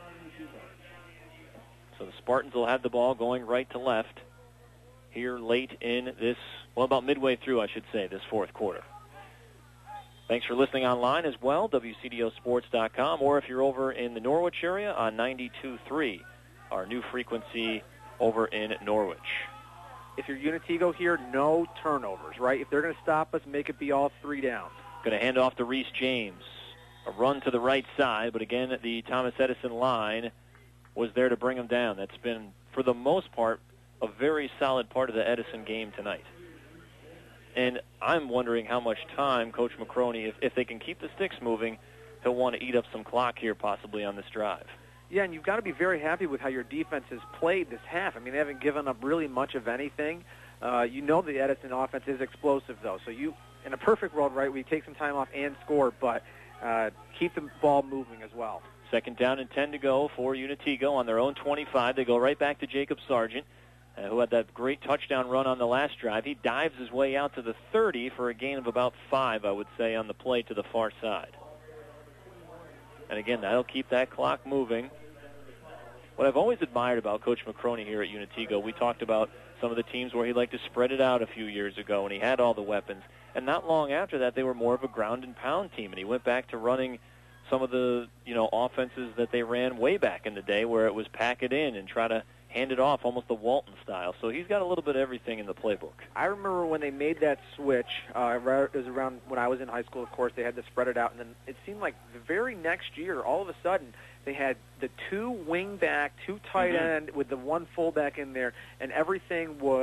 So the Spartans will have the ball going right to left here late in this, well, about midway through, I should say, this fourth quarter. Thanks for listening online as well, W C D O sports dot com, or if you're over in the Norwich area on ninety-two point three, our new frequency over in Norwich. If you're Unitico here, no turnovers, right? If they're going to stop us, make it be all three downs. Going to hand off to Reese James. A run to the right side, but again, the Thomas Edison line was there to bring him down. That's been, for the most part, a very solid part of the Edison game tonight. And I'm wondering how much time Coach McCroney, if, if they can keep the sticks moving, he'll want to eat up some clock here possibly on this drive. Yeah, and you've got to be very happy with how your defense has played this half. I mean, they haven't given up really much of anything. Uh, you know the Edison offense is explosive, though. So you, in a perfect world, right, we take some time off and score, but uh, keep the ball moving as well. Second down and ten to go for Unitico on their own twenty-five. They go right back to Jacob Sargent, uh, who had that great touchdown run on the last drive. He dives his way out to the thirty for a gain of about five, I would say, on the play to the far side. And again, that'll keep that clock moving. What I've always admired about Coach McCroney here at Unitico, we talked about some of the teams where he liked to spread it out a few years ago, and he had all the weapons. And not long after that, they were more of a ground and pound team, and he went back to running some of the, you know, offenses that they ran way back in the day where it was pack it in and try to hand it off almost the Walton style. So he's got a little bit of everything in the playbook. I remember when they made that switch, uh, it was around when I was in high school, of course, they had to spread it out. And then it seemed like the very next year, all of a sudden, they had the two wing back, two tight mm-hmm. end with the one fullback in there, and everything was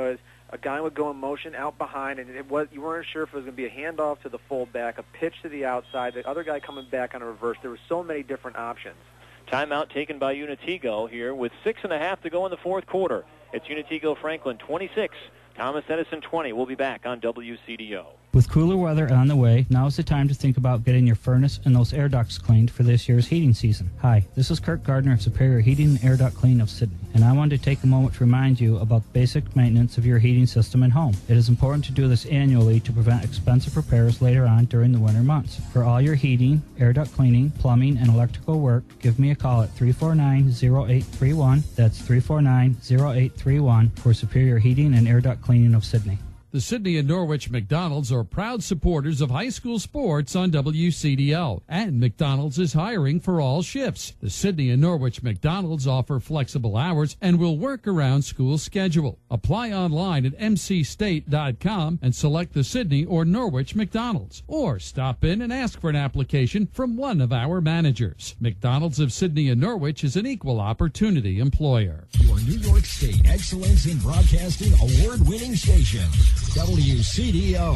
a guy would go in motion out behind, and it was you weren't sure if it was going to be a handoff to the fullback, a pitch to the outside, the other guy coming back on a reverse. There were so many different options. Timeout taken by Unitigo here with six and a half to go in the fourth quarter. It's Unitigo Franklin twenty-six, Thomas Edison twenty. We'll be back on W C D O. With cooler weather on the way, now's the time to think about getting your furnace and those air ducts cleaned for this year's heating season. Hi, this is Kurt Gardner of Superior Heating and Air Duct Clean of Sydney, and I wanted to take a moment to remind you about basic maintenance of your heating system and home. It is important to do this annually to prevent expensive repairs later on during the winter months. For all your heating, air duct cleaning, plumbing, and electrical work, give me a call at three four nine, zero eight three one. That's three four nine, zero eight three one for Superior Heating and Air Duct Cleaning of Sydney. The Sydney and Norwich McDonald's are proud supporters of high school sports on W C D O, and McDonald's is hiring for all shifts. The Sydney and Norwich McDonald's offer flexible hours and will work around school schedule. Apply online at m c state dot com and select the Sydney or Norwich McDonald's, or stop in and ask for an application from one of our managers. McDonald's of Sydney and Norwich is an equal opportunity employer. Your New York State Excellence in Broadcasting award-winning station, W C D O.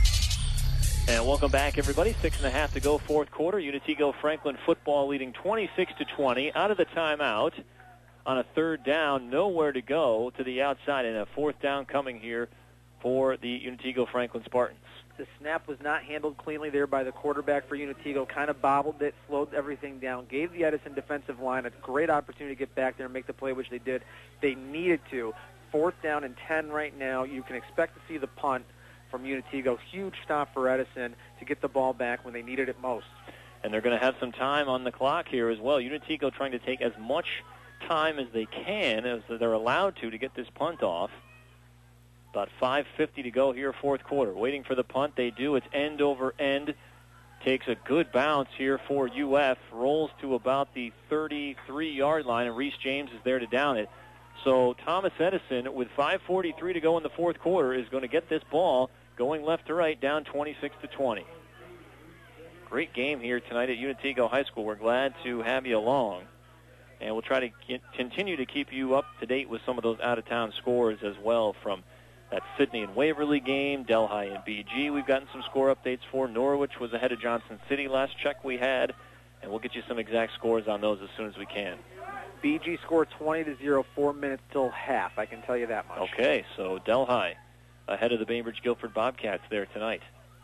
And welcome back, everybody. Six and a half to go, fourth quarter. Unitigo Franklin football leading twenty-six to twenty. Out of the timeout on a third down, nowhere to go to the outside, and a fourth down coming here for the Unitigo Franklin Spartans. The snap was not handled cleanly there by the quarterback for Unitigo. Kind of bobbled it, slowed everything down, gave the Edison defensive line a great opportunity to get back there and make the play, which they did. They needed to. Fourth down and ten right now. You can expect to see the punt from Unitigo. Huge stop for Edison to get the ball back when they needed it most. And they're going to have some time on the clock here as well. Unitigo trying to take as much time as they can, as they're allowed to, to get this punt off. About five fifty to go here, fourth quarter. Waiting for the punt. They do. It's end over end. Takes a good bounce here for U F. Rolls to about the thirty-three-yard line, and Reese James is there to down it. So Thomas Edison, with five forty-three to go in the fourth quarter, is going to get this ball going left to right, down twenty-six to twenty. Great game here tonight at Unitigo High School. We're glad to have you along. And we'll try to get, continue to keep you up to date with some of those out-of-town scores as well from that Sydney and Waverly game, Delhi and B G. We've gotten some score updates for. Norwich was ahead of Johnson City last check we had, and we'll get you some exact scores on those as soon as we can. B G scored twenty to zero, four minutes till half. I can tell you that much. Okay, so Delhi ahead of the Bainbridge Guilford Bobcats there tonight.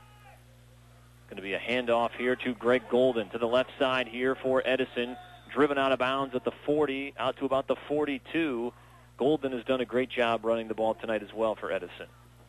Going to be a handoff here to Greg Golden to the left side here for Edison. Driven out of bounds at the forty, out to about the forty-two. Golden has done a great job running the ball tonight as well for Edison.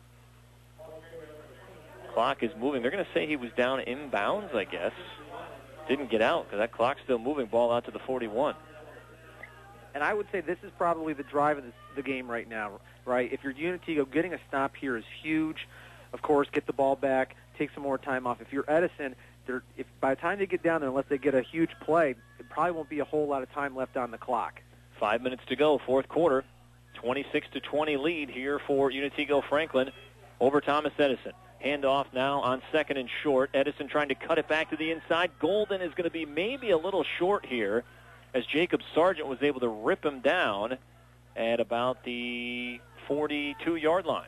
Clock is moving. They're going to say he was down inbounds, I guess. Didn't get out because that clock's still moving. Ball out to the forty-one. And I would say this is probably the drive of the, the game right now, right? If you're Unitigo, getting a stop here is huge. Of course, get the ball back, take some more time off. If you're Edison, they're, if by the time they get down there, unless they get a huge play, it probably won't be a whole lot of time left on the clock. Five minutes to go, fourth quarter. twenty-six to twenty lead here for Unitigo Franklin over Thomas Edison. Handoff now on second and short. Edison trying to cut it back to the inside. Golden is going to be maybe a little short here, as Jacob Sargent was able to rip him down at about the forty-two-yard line.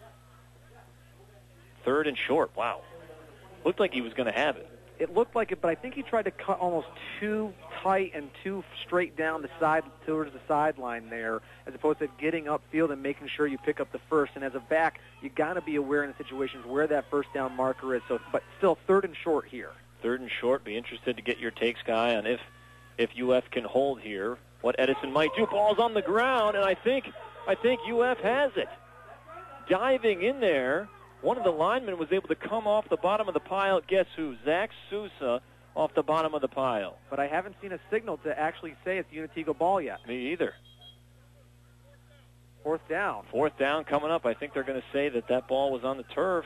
Third and short. Wow. Looked like he was going to have it. It looked like it, but I think he tried to cut almost too tight and too straight down the side towards the sideline there, as opposed to getting upfield and making sure you pick up the first. And as a back, you got to be aware in the situations where that first down marker is. So, but still, third and short here. Third and short. Be interested to get your takes, Guy, on if if U F can hold here, what Edison might do. Ball's on the ground, and I think I think U F has it. Diving in there, one of the linemen was able to come off the bottom of the pile. Guess who? Zach Sousa off the bottom of the pile. But I haven't seen a signal to actually say it's Unitigo ball yet. Me either. Fourth down. Fourth down coming up. I think they're going to say that that ball was on the turf.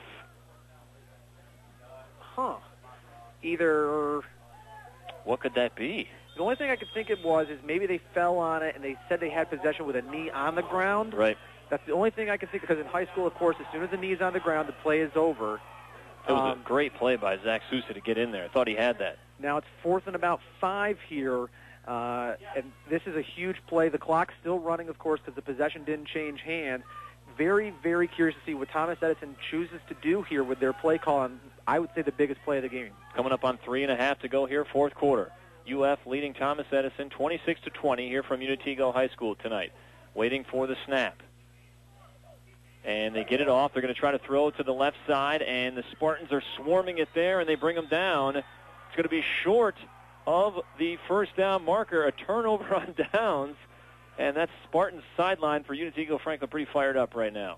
Huh. Either... What could that be? The only thing I could think it was is maybe they fell on it and they said they had possession with a knee on the ground. Right. That's the only thing I can think of, because in high school, of course, as soon as the knee's on the ground, the play is over. It was um, a great play by Zach Sousa to get in there. I thought he had that. Now it's fourth and about five here, uh, and this is a huge play. The clock's still running, of course, because the possession didn't change hands. very, very curious to see what Thomas Edison chooses to do here with their play call on, I would say, the biggest play of the game. Coming up on three and a half to go here, fourth quarter. U F leading Thomas Edison twenty-six to twenty here from Unitego High School tonight. Waiting for the snap. And they get it off. They're going to try to throw it to the left side, and the Spartans are swarming it there, and they bring them down. It's going to be short of the first down marker, a turnover on downs. And that's Spartan's sideline for Unitego Franklin, pretty fired up right now.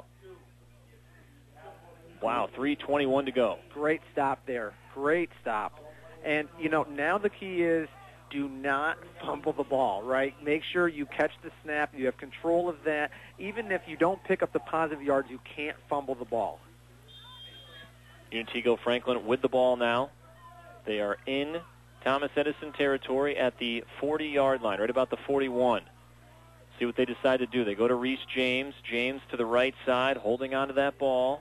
Wow, three twenty-one to go. Great stop there. Great stop. And, you know, now the key is do not fumble the ball, right? Make sure you catch the snap. You have control of that. Even if you don't pick up the positive yards, you can't fumble the ball. Unitego Franklin with the ball now. They are in Thomas Edison territory at the forty-yard line, right about the forty-one. See what they decide to do. They go to Reese James. James to the right side, holding on to that ball.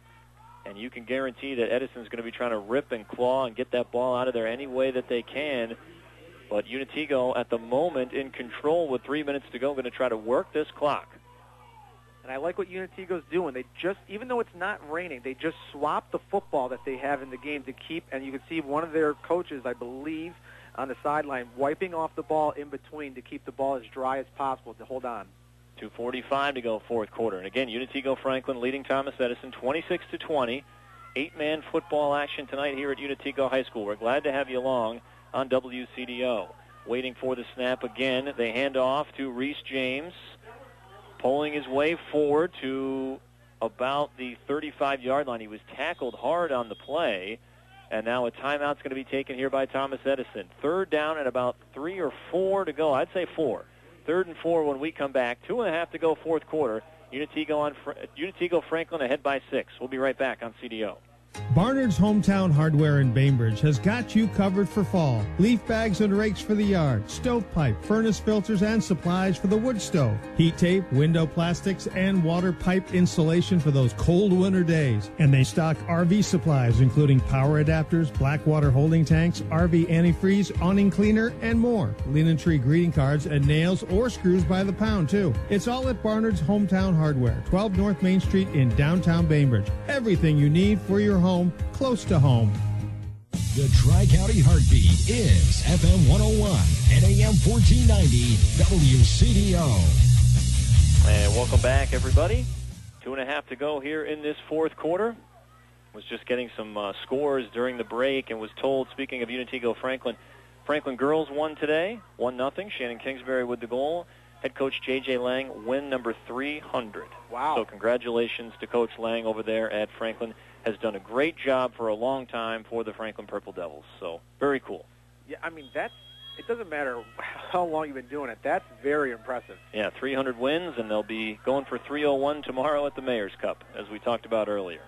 And you can guarantee that Edison's going to be trying to rip and claw and get that ball out of there any way that they can. But Unitego, at the moment, in control with three minutes to go, going to try to work this clock. And I like what Unitego's doing. They just, even though it's not raining, they just swap the football that they have in the game to keep, and you can see one of their coaches, I believe, on the sideline, wiping off the ball in between to keep the ball as dry as possible to hold on. two forty-five to go, fourth quarter. And again, Unitego Franklin leading Thomas Edison twenty-six to twenty. Eight-man football action tonight here at Unitego High School. We're glad to have you along on W C D O. Waiting for the snap again. They hand off to Reese James, pulling his way forward to about the thirty-five-yard line. He was tackled hard on the play. And now a timeout's going to be taken here by Thomas Edison. Third down and about three or four to go. I'd say four. Third and four when we come back. Two and a half to go, fourth quarter. Unitego, on Fra- Unitego Franklin ahead by six. We'll be right back on C D O. Barnard's Hometown Hardware in Bainbridge has got you covered for fall. Leaf bags and rakes for the yard, stovepipe, furnace filters, and supplies for the wood stove. Heat tape, window plastics, and water pipe insulation for those cold winter days. And they stock R V supplies, including power adapters, black water holding tanks, R V antifreeze, awning cleaner, and more. Linen tree greeting cards and nails or screws by the pound, too. It's all at Barnard's Hometown Hardware, twelve North Main Street in downtown Bainbridge. Everything you need for your home, close to home. The Tri-County Heartbeat is F M one oh one and A M fourteen ninety W C D O. And welcome back, everybody. Two and a half to go here in this fourth quarter. Was just getting some uh, scores during the break and was told, speaking of Unitego Franklin, Franklin girls won today, one nothing. Shannon Kingsbury with the goal. Head coach J J Lang, win number three hundred. Wow. So congratulations to Coach Lang over there at Franklin. Has done a great job for a long time for the Franklin Purple Devils. So very cool. Yeah, I mean, that's, it doesn't matter how long you've been doing it. That's very impressive. Yeah, three hundred wins, and they'll be going for three oh one tomorrow at the Mayor's Cup, as we talked about earlier.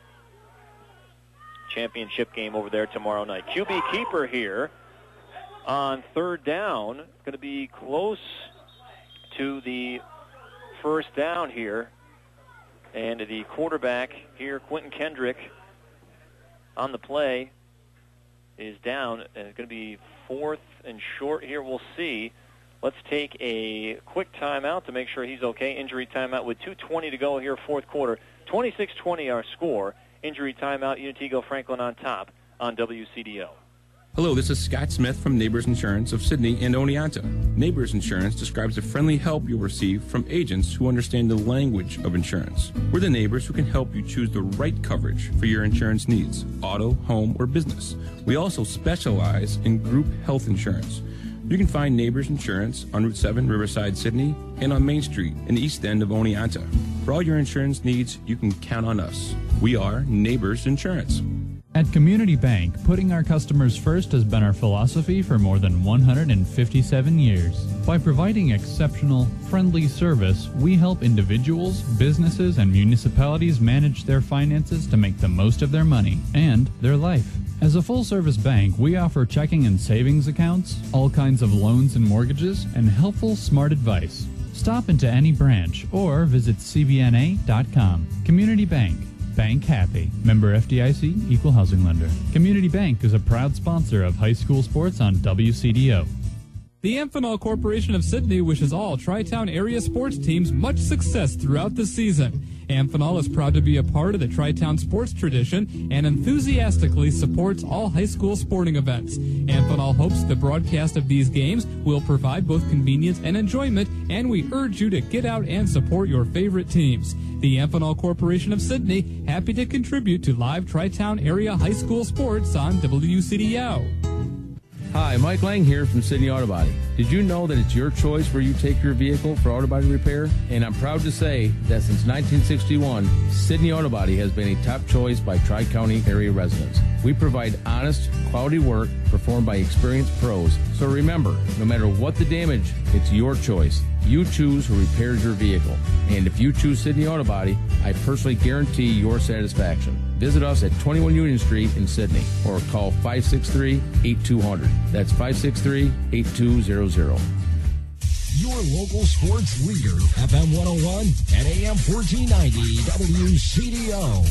Championship game over there tomorrow night. Q B keeper here on third down. Going to be close to the first down here. And the quarterback here, Quentin Kendrick, on the play, is down. And it's going to be fourth and short here. We'll see. Let's take a quick timeout to make sure he's okay. Injury timeout with two twenty to go here, fourth quarter. twenty-six twenty our score. Injury timeout, Unitego Franklin on top on W C D O. Hello, this is Scott Smith from Neighbors Insurance of Sydney and Oneonta. Neighbors Insurance describes the friendly help you'll receive from agents who understand the language of insurance. We're the neighbors who can help you choose the right coverage for your insurance needs, auto, home, or business. We also specialize in group health insurance. You can find Neighbors Insurance on Route seven, Riverside, Sydney, and on Main Street in the east end of Oneonta. For all your insurance needs, you can count on us. We are Neighbors Insurance. At Community Bank, putting our customers first has been our philosophy for more than one hundred fifty-seven years. By providing exceptional, friendly service, we help individuals, businesses, and municipalities manage their finances to make the most of their money and their life. As a full-service bank, we offer checking and savings accounts, all kinds of loans and mortgages, and helpful, smart advice. Stop into any branch or visit C B N A dot com. Community Bank. Bank happy. Member F D I C, Equal Housing Lender. Community Bank is a proud sponsor of high school sports on W C D O. The Amphenol Corporation of Sydney wishes all Tri-Town area sports teams much success throughout the season. Amphenol is proud to be a part of the Tri-Town sports tradition and enthusiastically supports all high school sporting events. Amphenol hopes the broadcast of these games will provide both convenience and enjoyment, and we urge you to get out and support your favorite teams. The Amphenol Corporation of Sidney, happy to contribute to live Tri-Town area high school sports on W C D O. Hi, Mike Lang here from Sidney Auto Body. Did you know that it's your choice where you take your vehicle for auto body repair? And I'm proud to say that since nineteen sixty-one, Sidney Auto Body has been a top choice by Tri-County area residents. We provide honest, quality work performed by experienced pros. So remember, no matter what the damage, it's your choice. You choose who repairs your vehicle. And if you choose Sidney Auto Body, I personally guarantee your satisfaction. Visit us at twenty-one Union Street in Sidney or call five six three, eight two zero zero. That's five six three, eight two zero zero. Your local sports leader, F M one oh one and A M fourteen ninety W C D O.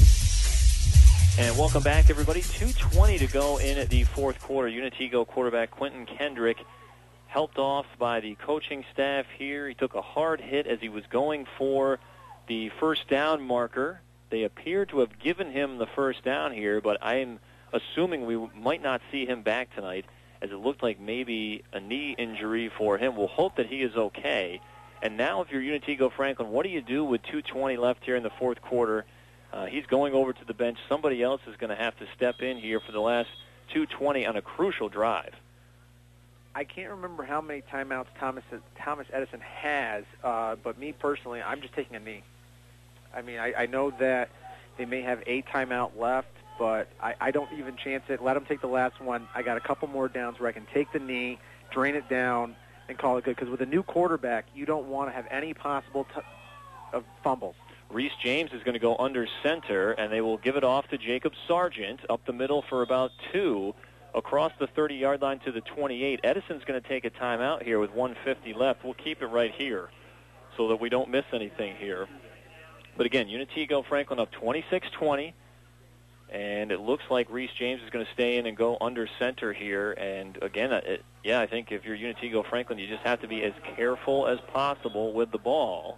And welcome back, everybody. two twenty to go in the fourth quarter. Unitego quarterback Quentin Kendrick helped off by the coaching staff here. He took a hard hit as he was going for the first down marker. They appear to have given him the first down here, but I'm assuming we might not see him back tonight, as it looked like maybe a knee injury for him. We'll hope that he is okay. And now if you're Unitego Franklin, what do you do with two twenty left here in the fourth quarter? Uh, he's going over to the bench. Somebody else is going to have to step in here for the last two twenty on a crucial drive. I can't remember how many timeouts Thomas Thomas Edison has, uh, but me personally, I'm just taking a knee. I mean, I, I know that they may have a timeout left, but I, I don't even chance it. Let them take the last one. I got a couple more downs where I can take the knee, drain it down, and call it good. Because with a new quarterback, you don't want to have any possible t- of fumbles. Reese James is going to go under center, and they will give it off to Jacob Sargent up the middle for about two. Across the thirty-yard line to the twenty-eight. Edison's going to take a timeout here with one fifty left. We'll keep it right here so that we don't miss anything here. But again, Unitego Franklin up twenty-six twenty, and it looks like Reese James is going to stay in and go under center here. And again, it, yeah, I think if you're Unitego Franklin, you just have to be as careful as possible with the ball.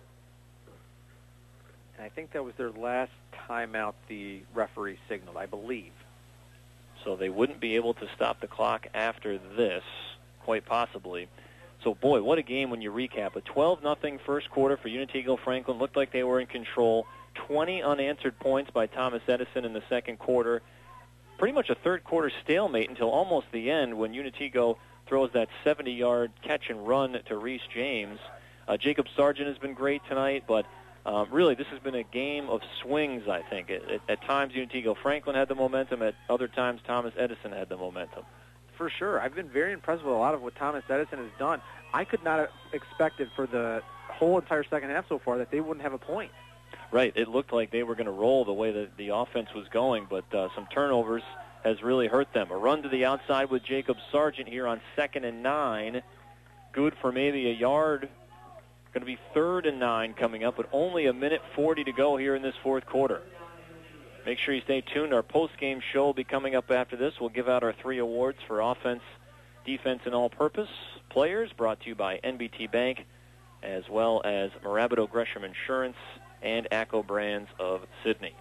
And I think that was their last timeout the referee signaled, I believe. So they wouldn't be able to stop the clock after this, quite possibly. So, boy, what a game when you recap. A twelve nothing first quarter for Unitego Franklin. Looked like they were in control. twenty unanswered points by Thomas Edison in the second quarter. Pretty much a third-quarter stalemate until almost the end when Unitego throws that seventy-yard catch and run to Reese James. Uh, Jacob Sargent has been great tonight, but um, really this has been a game of swings, I think. At, at, at times, Unitego Franklin had the momentum. At other times, Thomas Edison had the momentum. For sure. I've been very impressed with a lot of what Thomas Edison has done. I could not have expected for the whole entire second half so far that they wouldn't have a point. Right. It looked like they were going to roll the way that the offense was going, but uh, some turnovers has really hurt them. A run to the outside with Jacob Sargent here on second and nine. Good for maybe a yard. Going to be third and nine coming up, but only a minute forty to go here in this fourth quarter. Make sure you stay tuned. Our post-game show will be coming up after this. We'll give out our three awards for offense, defense, and all-purpose players, brought to you by N B T Bank, as well as Marabito Gresham Insurance and ACCO Brands of Sidney.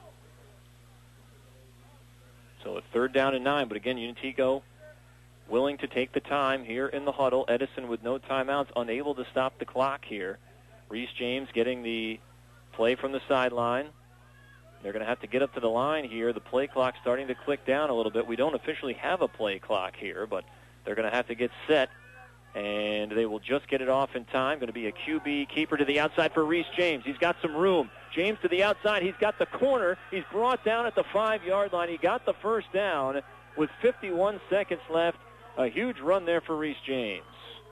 So a third down and nine, but again, Unitego willing to take the time here in the huddle. Edison with no timeouts, unable to stop the clock here. Reese James getting the play from the sideline. They're going to have to get up to the line here. The play clock's starting to click down a little bit. We don't officially have a play clock here, but they're going to have to get set, and they will just get it off in time. Going to be a Q B keeper to the outside for Reese James. He's got some room. James to the outside. He's got the corner. He's brought down at the five-yard line. He got the first down with fifty-one seconds left. A huge run there for Reese James.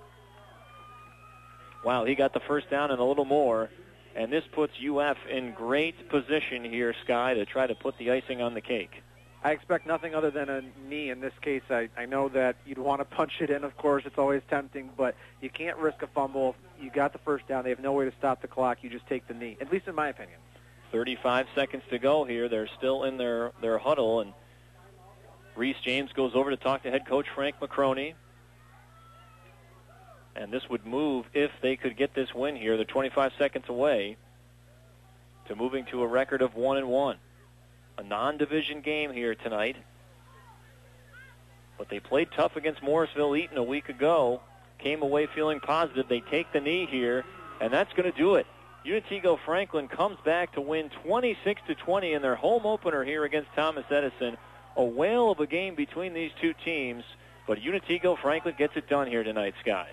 Wow, he got the first down and a little more. And this puts U F in great position here, Sky, to try to put the icing on the cake. I expect nothing other than a knee in this case. I, I know that you'd want to punch it in, of course. It's always tempting, but you can't risk a fumble. You got the first down. They have no way to stop the clock. You just take the knee, at least in my opinion. thirty-five seconds to go here. They're still in their, their huddle, and Reese James goes over to talk to head coach Frank McCroney. And this would move if they could get this win here. They're twenty-five seconds away. to moving to a record of one and one. A non-division game here tonight. But they played tough against Morrisville Eaton a week ago. Came away feeling positive. They take the knee here, and that's going to do it. Unitego Franklin comes back to win twenty-six to twenty in their home opener here against Thomas Edison. A whale of a game between these two teams, but Unitego Franklin gets it done here tonight, Sky.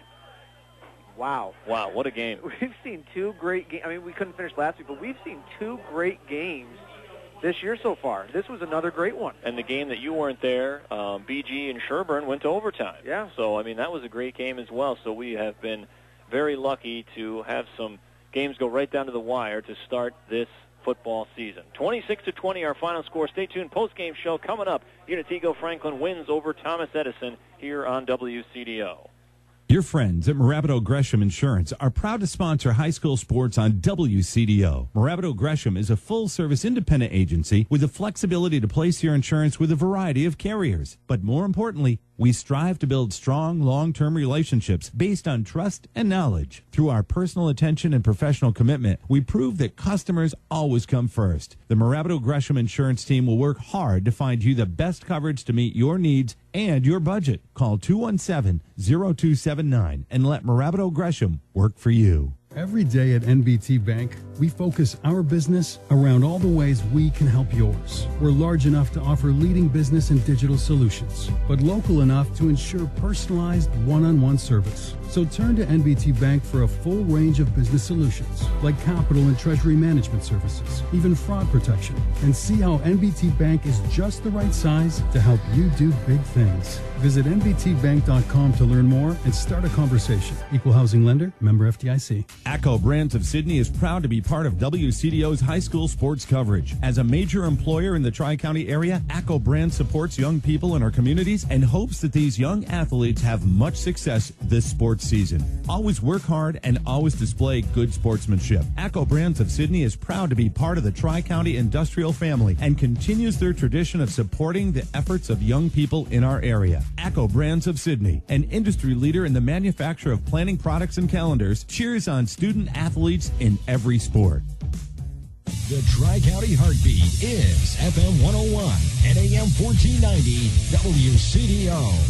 Wow. Wow, what a game. We've seen two great games. I mean, we couldn't finish last week, but we've seen two great games this year so far. This was another great one. And the game that you weren't there, um, B G and Sherburne went to overtime. Yeah. So, I mean, that was a great game as well. So we have been very lucky to have some games go right down to the wire to start this football season. twenty-six to twenty, our final score. Stay tuned. Post-game show coming up. Unitego Franklin wins over Thomas Edison here on W C D O. Your friends at Marabito Gresham Insurance are proud to sponsor high school sports on W C D O. Marabito Gresham is a full-service independent agency with the flexibility to place your insurance with a variety of carriers. But more importantly, we strive to build strong, long-term relationships based on trust and knowledge. Through our personal attention and professional commitment, we prove that customers always come first. The Marabito Gresham Insurance team will work hard to find you the best coverage to meet your needs and your budget. Call two one seven, zero two seven nine and let Marabito Gresham work for you. Every day at N B T Bank, we focus our business around all the ways we can help yours. We're large enough to offer leading business and digital solutions, but local enough to ensure personalized one-on-one service. So turn to N B T Bank for a full range of business solutions, like capital and treasury management services, even fraud protection, and see how N B T Bank is just the right size to help you do big things. Visit N B T bank dot com to learn more and start a conversation. Equal housing lender, member F D I C. ACCO Brands of Sydney is proud to be part of W C D O's high school sports coverage. As a major employer in the Tri-County area, ACCO Brands supports young people in our communities and hopes that these young athletes have much success this sports season. Always work hard and always display good sportsmanship. ACCO Brands of Sydney is proud to be part of the Tri-County industrial family and continues their tradition of supporting the efforts of young people in our area. ACCO Brands of Sydney, an industry leader in the manufacture of planning products and calendars, cheers on student athletes in every sport. The Tri-County Heartbeat is F M one oh one and A M fourteen ninety W C D O.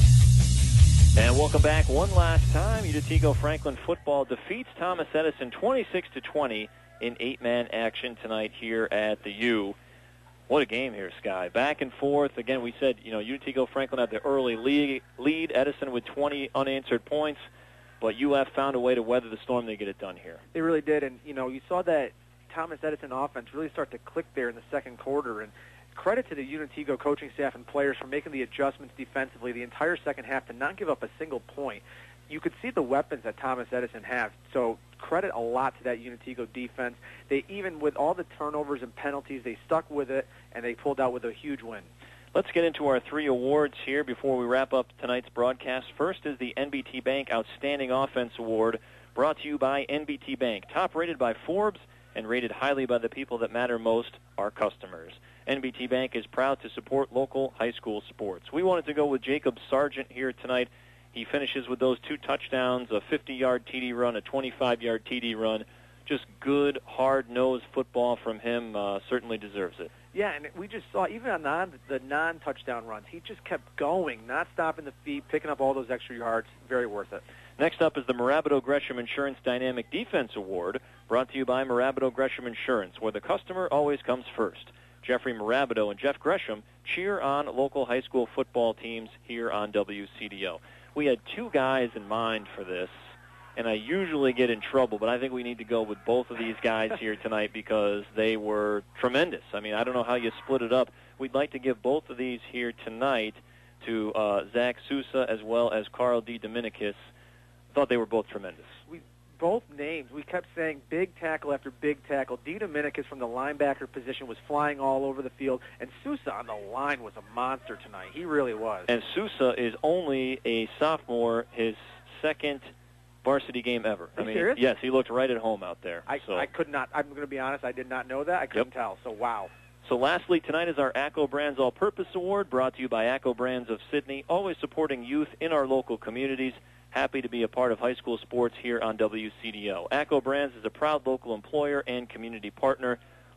And welcome back one last time. Unitego Franklin football defeats Thomas Edison twenty-six to twenty in eight-man action tonight here at the U. What a game here, Sky. Back and forth. Again, we said, you know, Unitego Franklin had the early lead, lead. Edison with twenty unanswered points. But U F found a way to weather the storm. They get it done here. They really did. And, you know, you saw that Thomas Edison offense really start to click there in the second quarter. And credit to the Unitego coaching staff and players for making the adjustments defensively the entire second half to not give up a single point. You could see the weapons that Thomas Edison has. So credit a lot to that Unitego defense. They, even with all the turnovers and penalties, they stuck with it, and they pulled out with a huge win. Let's get into our three awards here before we wrap up tonight's broadcast. First is the N B T Bank Outstanding Offense Award, brought to you by N B T Bank, top rated by Forbes and rated highly by the people that matter most, our customers. N B T Bank is proud to support local high school sports. We wanted to go with Jacob Sargent here tonight. He finishes with those two touchdowns, a fifty-yard T D run, a twenty-five-yard T D run. Just good, hard-nosed football from him. Uh, certainly deserves it. Yeah, and we just saw, even on non, the non-touchdown runs, he just kept going, not stopping the feet, picking up all those extra yards. Very worth it. Next up is the Marabito Gresham Insurance Dynamic Defense Award, brought to you by Marabito Gresham Insurance, where the customer always comes first. Jeffrey Marabito and Jeff Gresham cheer on local high school football teams here on W C D O. We had two guys in mind for this, and I usually get in trouble, but I think we need to go with both of these guys here tonight because they were tremendous. I mean, I don't know how you split it up. We'd like to give both of these here tonight to uh, Zach Sousa as well as Carl D. Dominicus. Thought they were both tremendous. We both names, we kept saying big tackle after big tackle. D. Dominicus from the linebacker position was flying all over the field, and Sousa on the line was a monster tonight. He really was. And Sousa is only a sophomore, his second varsity game ever. Are you I mean, serious? yes, he looked right at home out there. I, so. I could not, I'm going to be honest, I did not know that. I couldn't Yep. tell, so wow. So lastly, tonight is our ACCO Brands All-Purpose Award, brought to you by ACCO Brands of Sydney, always supporting youth in our local communities. Happy to be a part of high school sports here on W C D O. ACCO Brands is a proud local employer and community partner.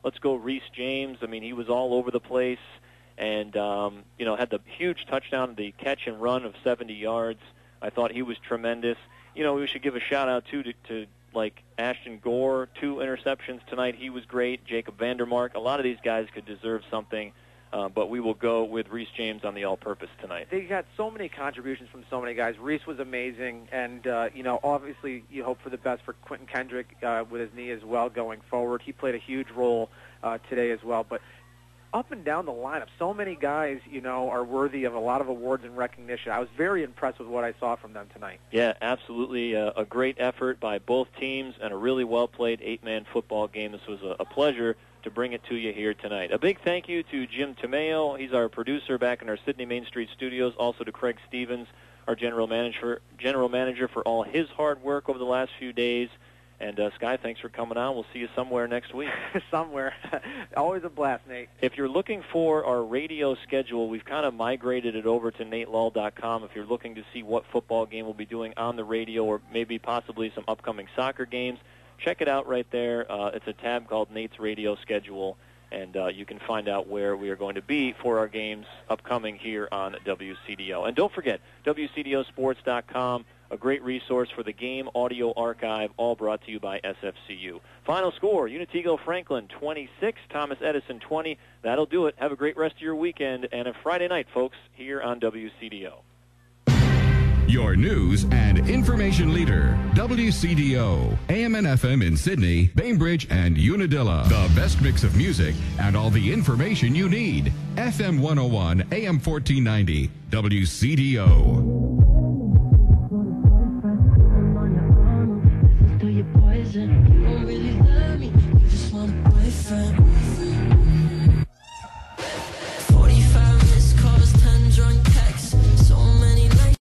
let's go Reese James. I mean, he was all over the place and, um, you know, had the huge touchdown, the catch and run of seventy yards. I thought he was tremendous. You know, we should give a shout-out, too, to, to like Ashton Gore, two interceptions tonight. He was great. Jacob Vandermark. A lot of these guys could deserve something. Uh, but we will go with Reese James on the all-purpose tonight. They got so many contributions from so many guys. Reese was amazing, and, uh, you know, obviously you hope for the best for Quentin Kendrick uh, with his knee as well going forward. He played a huge role uh, today as well. But up and down the lineup, so many guys, you know, are worthy of a lot of awards and recognition. I was very impressed with what I saw from them tonight. Yeah, absolutely. Uh, a great effort by both teams and a really well-played eight-man football game. This was a, a pleasure to bring it to you here tonight. A big thank you to Jim Tomeo. He's our producer back in our Sydney Main Street studios. Also to Craig Stevens, our general manager, general manager for all his hard work over the last few days. And, uh, Sky, thanks for coming on. We'll see you somewhere next week. Somewhere. Always a blast, Nate. If you're looking for our radio schedule, we've kind of migrated it over to nate lull dot com. If you're looking to see what football game we'll be doing on the radio or maybe possibly some upcoming soccer games, check it out right there. Uh, it's a tab called Nate's Radio Schedule, and uh, you can find out where we are going to be for our games upcoming here on W C D O. And don't forget, W C D O sports dot com, a great resource for the game audio archive, all brought to you by S F C U. Final score, Unitigo Franklin twenty-six, Thomas Edison twenty. That'll do it. Have a great rest of your weekend and a Friday night, folks, here on W C D O. Your news and information leader, W C D O, A M and F M in Sydney, Bainbridge, and Unadilla. The best mix of music and all the information you need. F M one oh one, A M fourteen ninety, W C D O.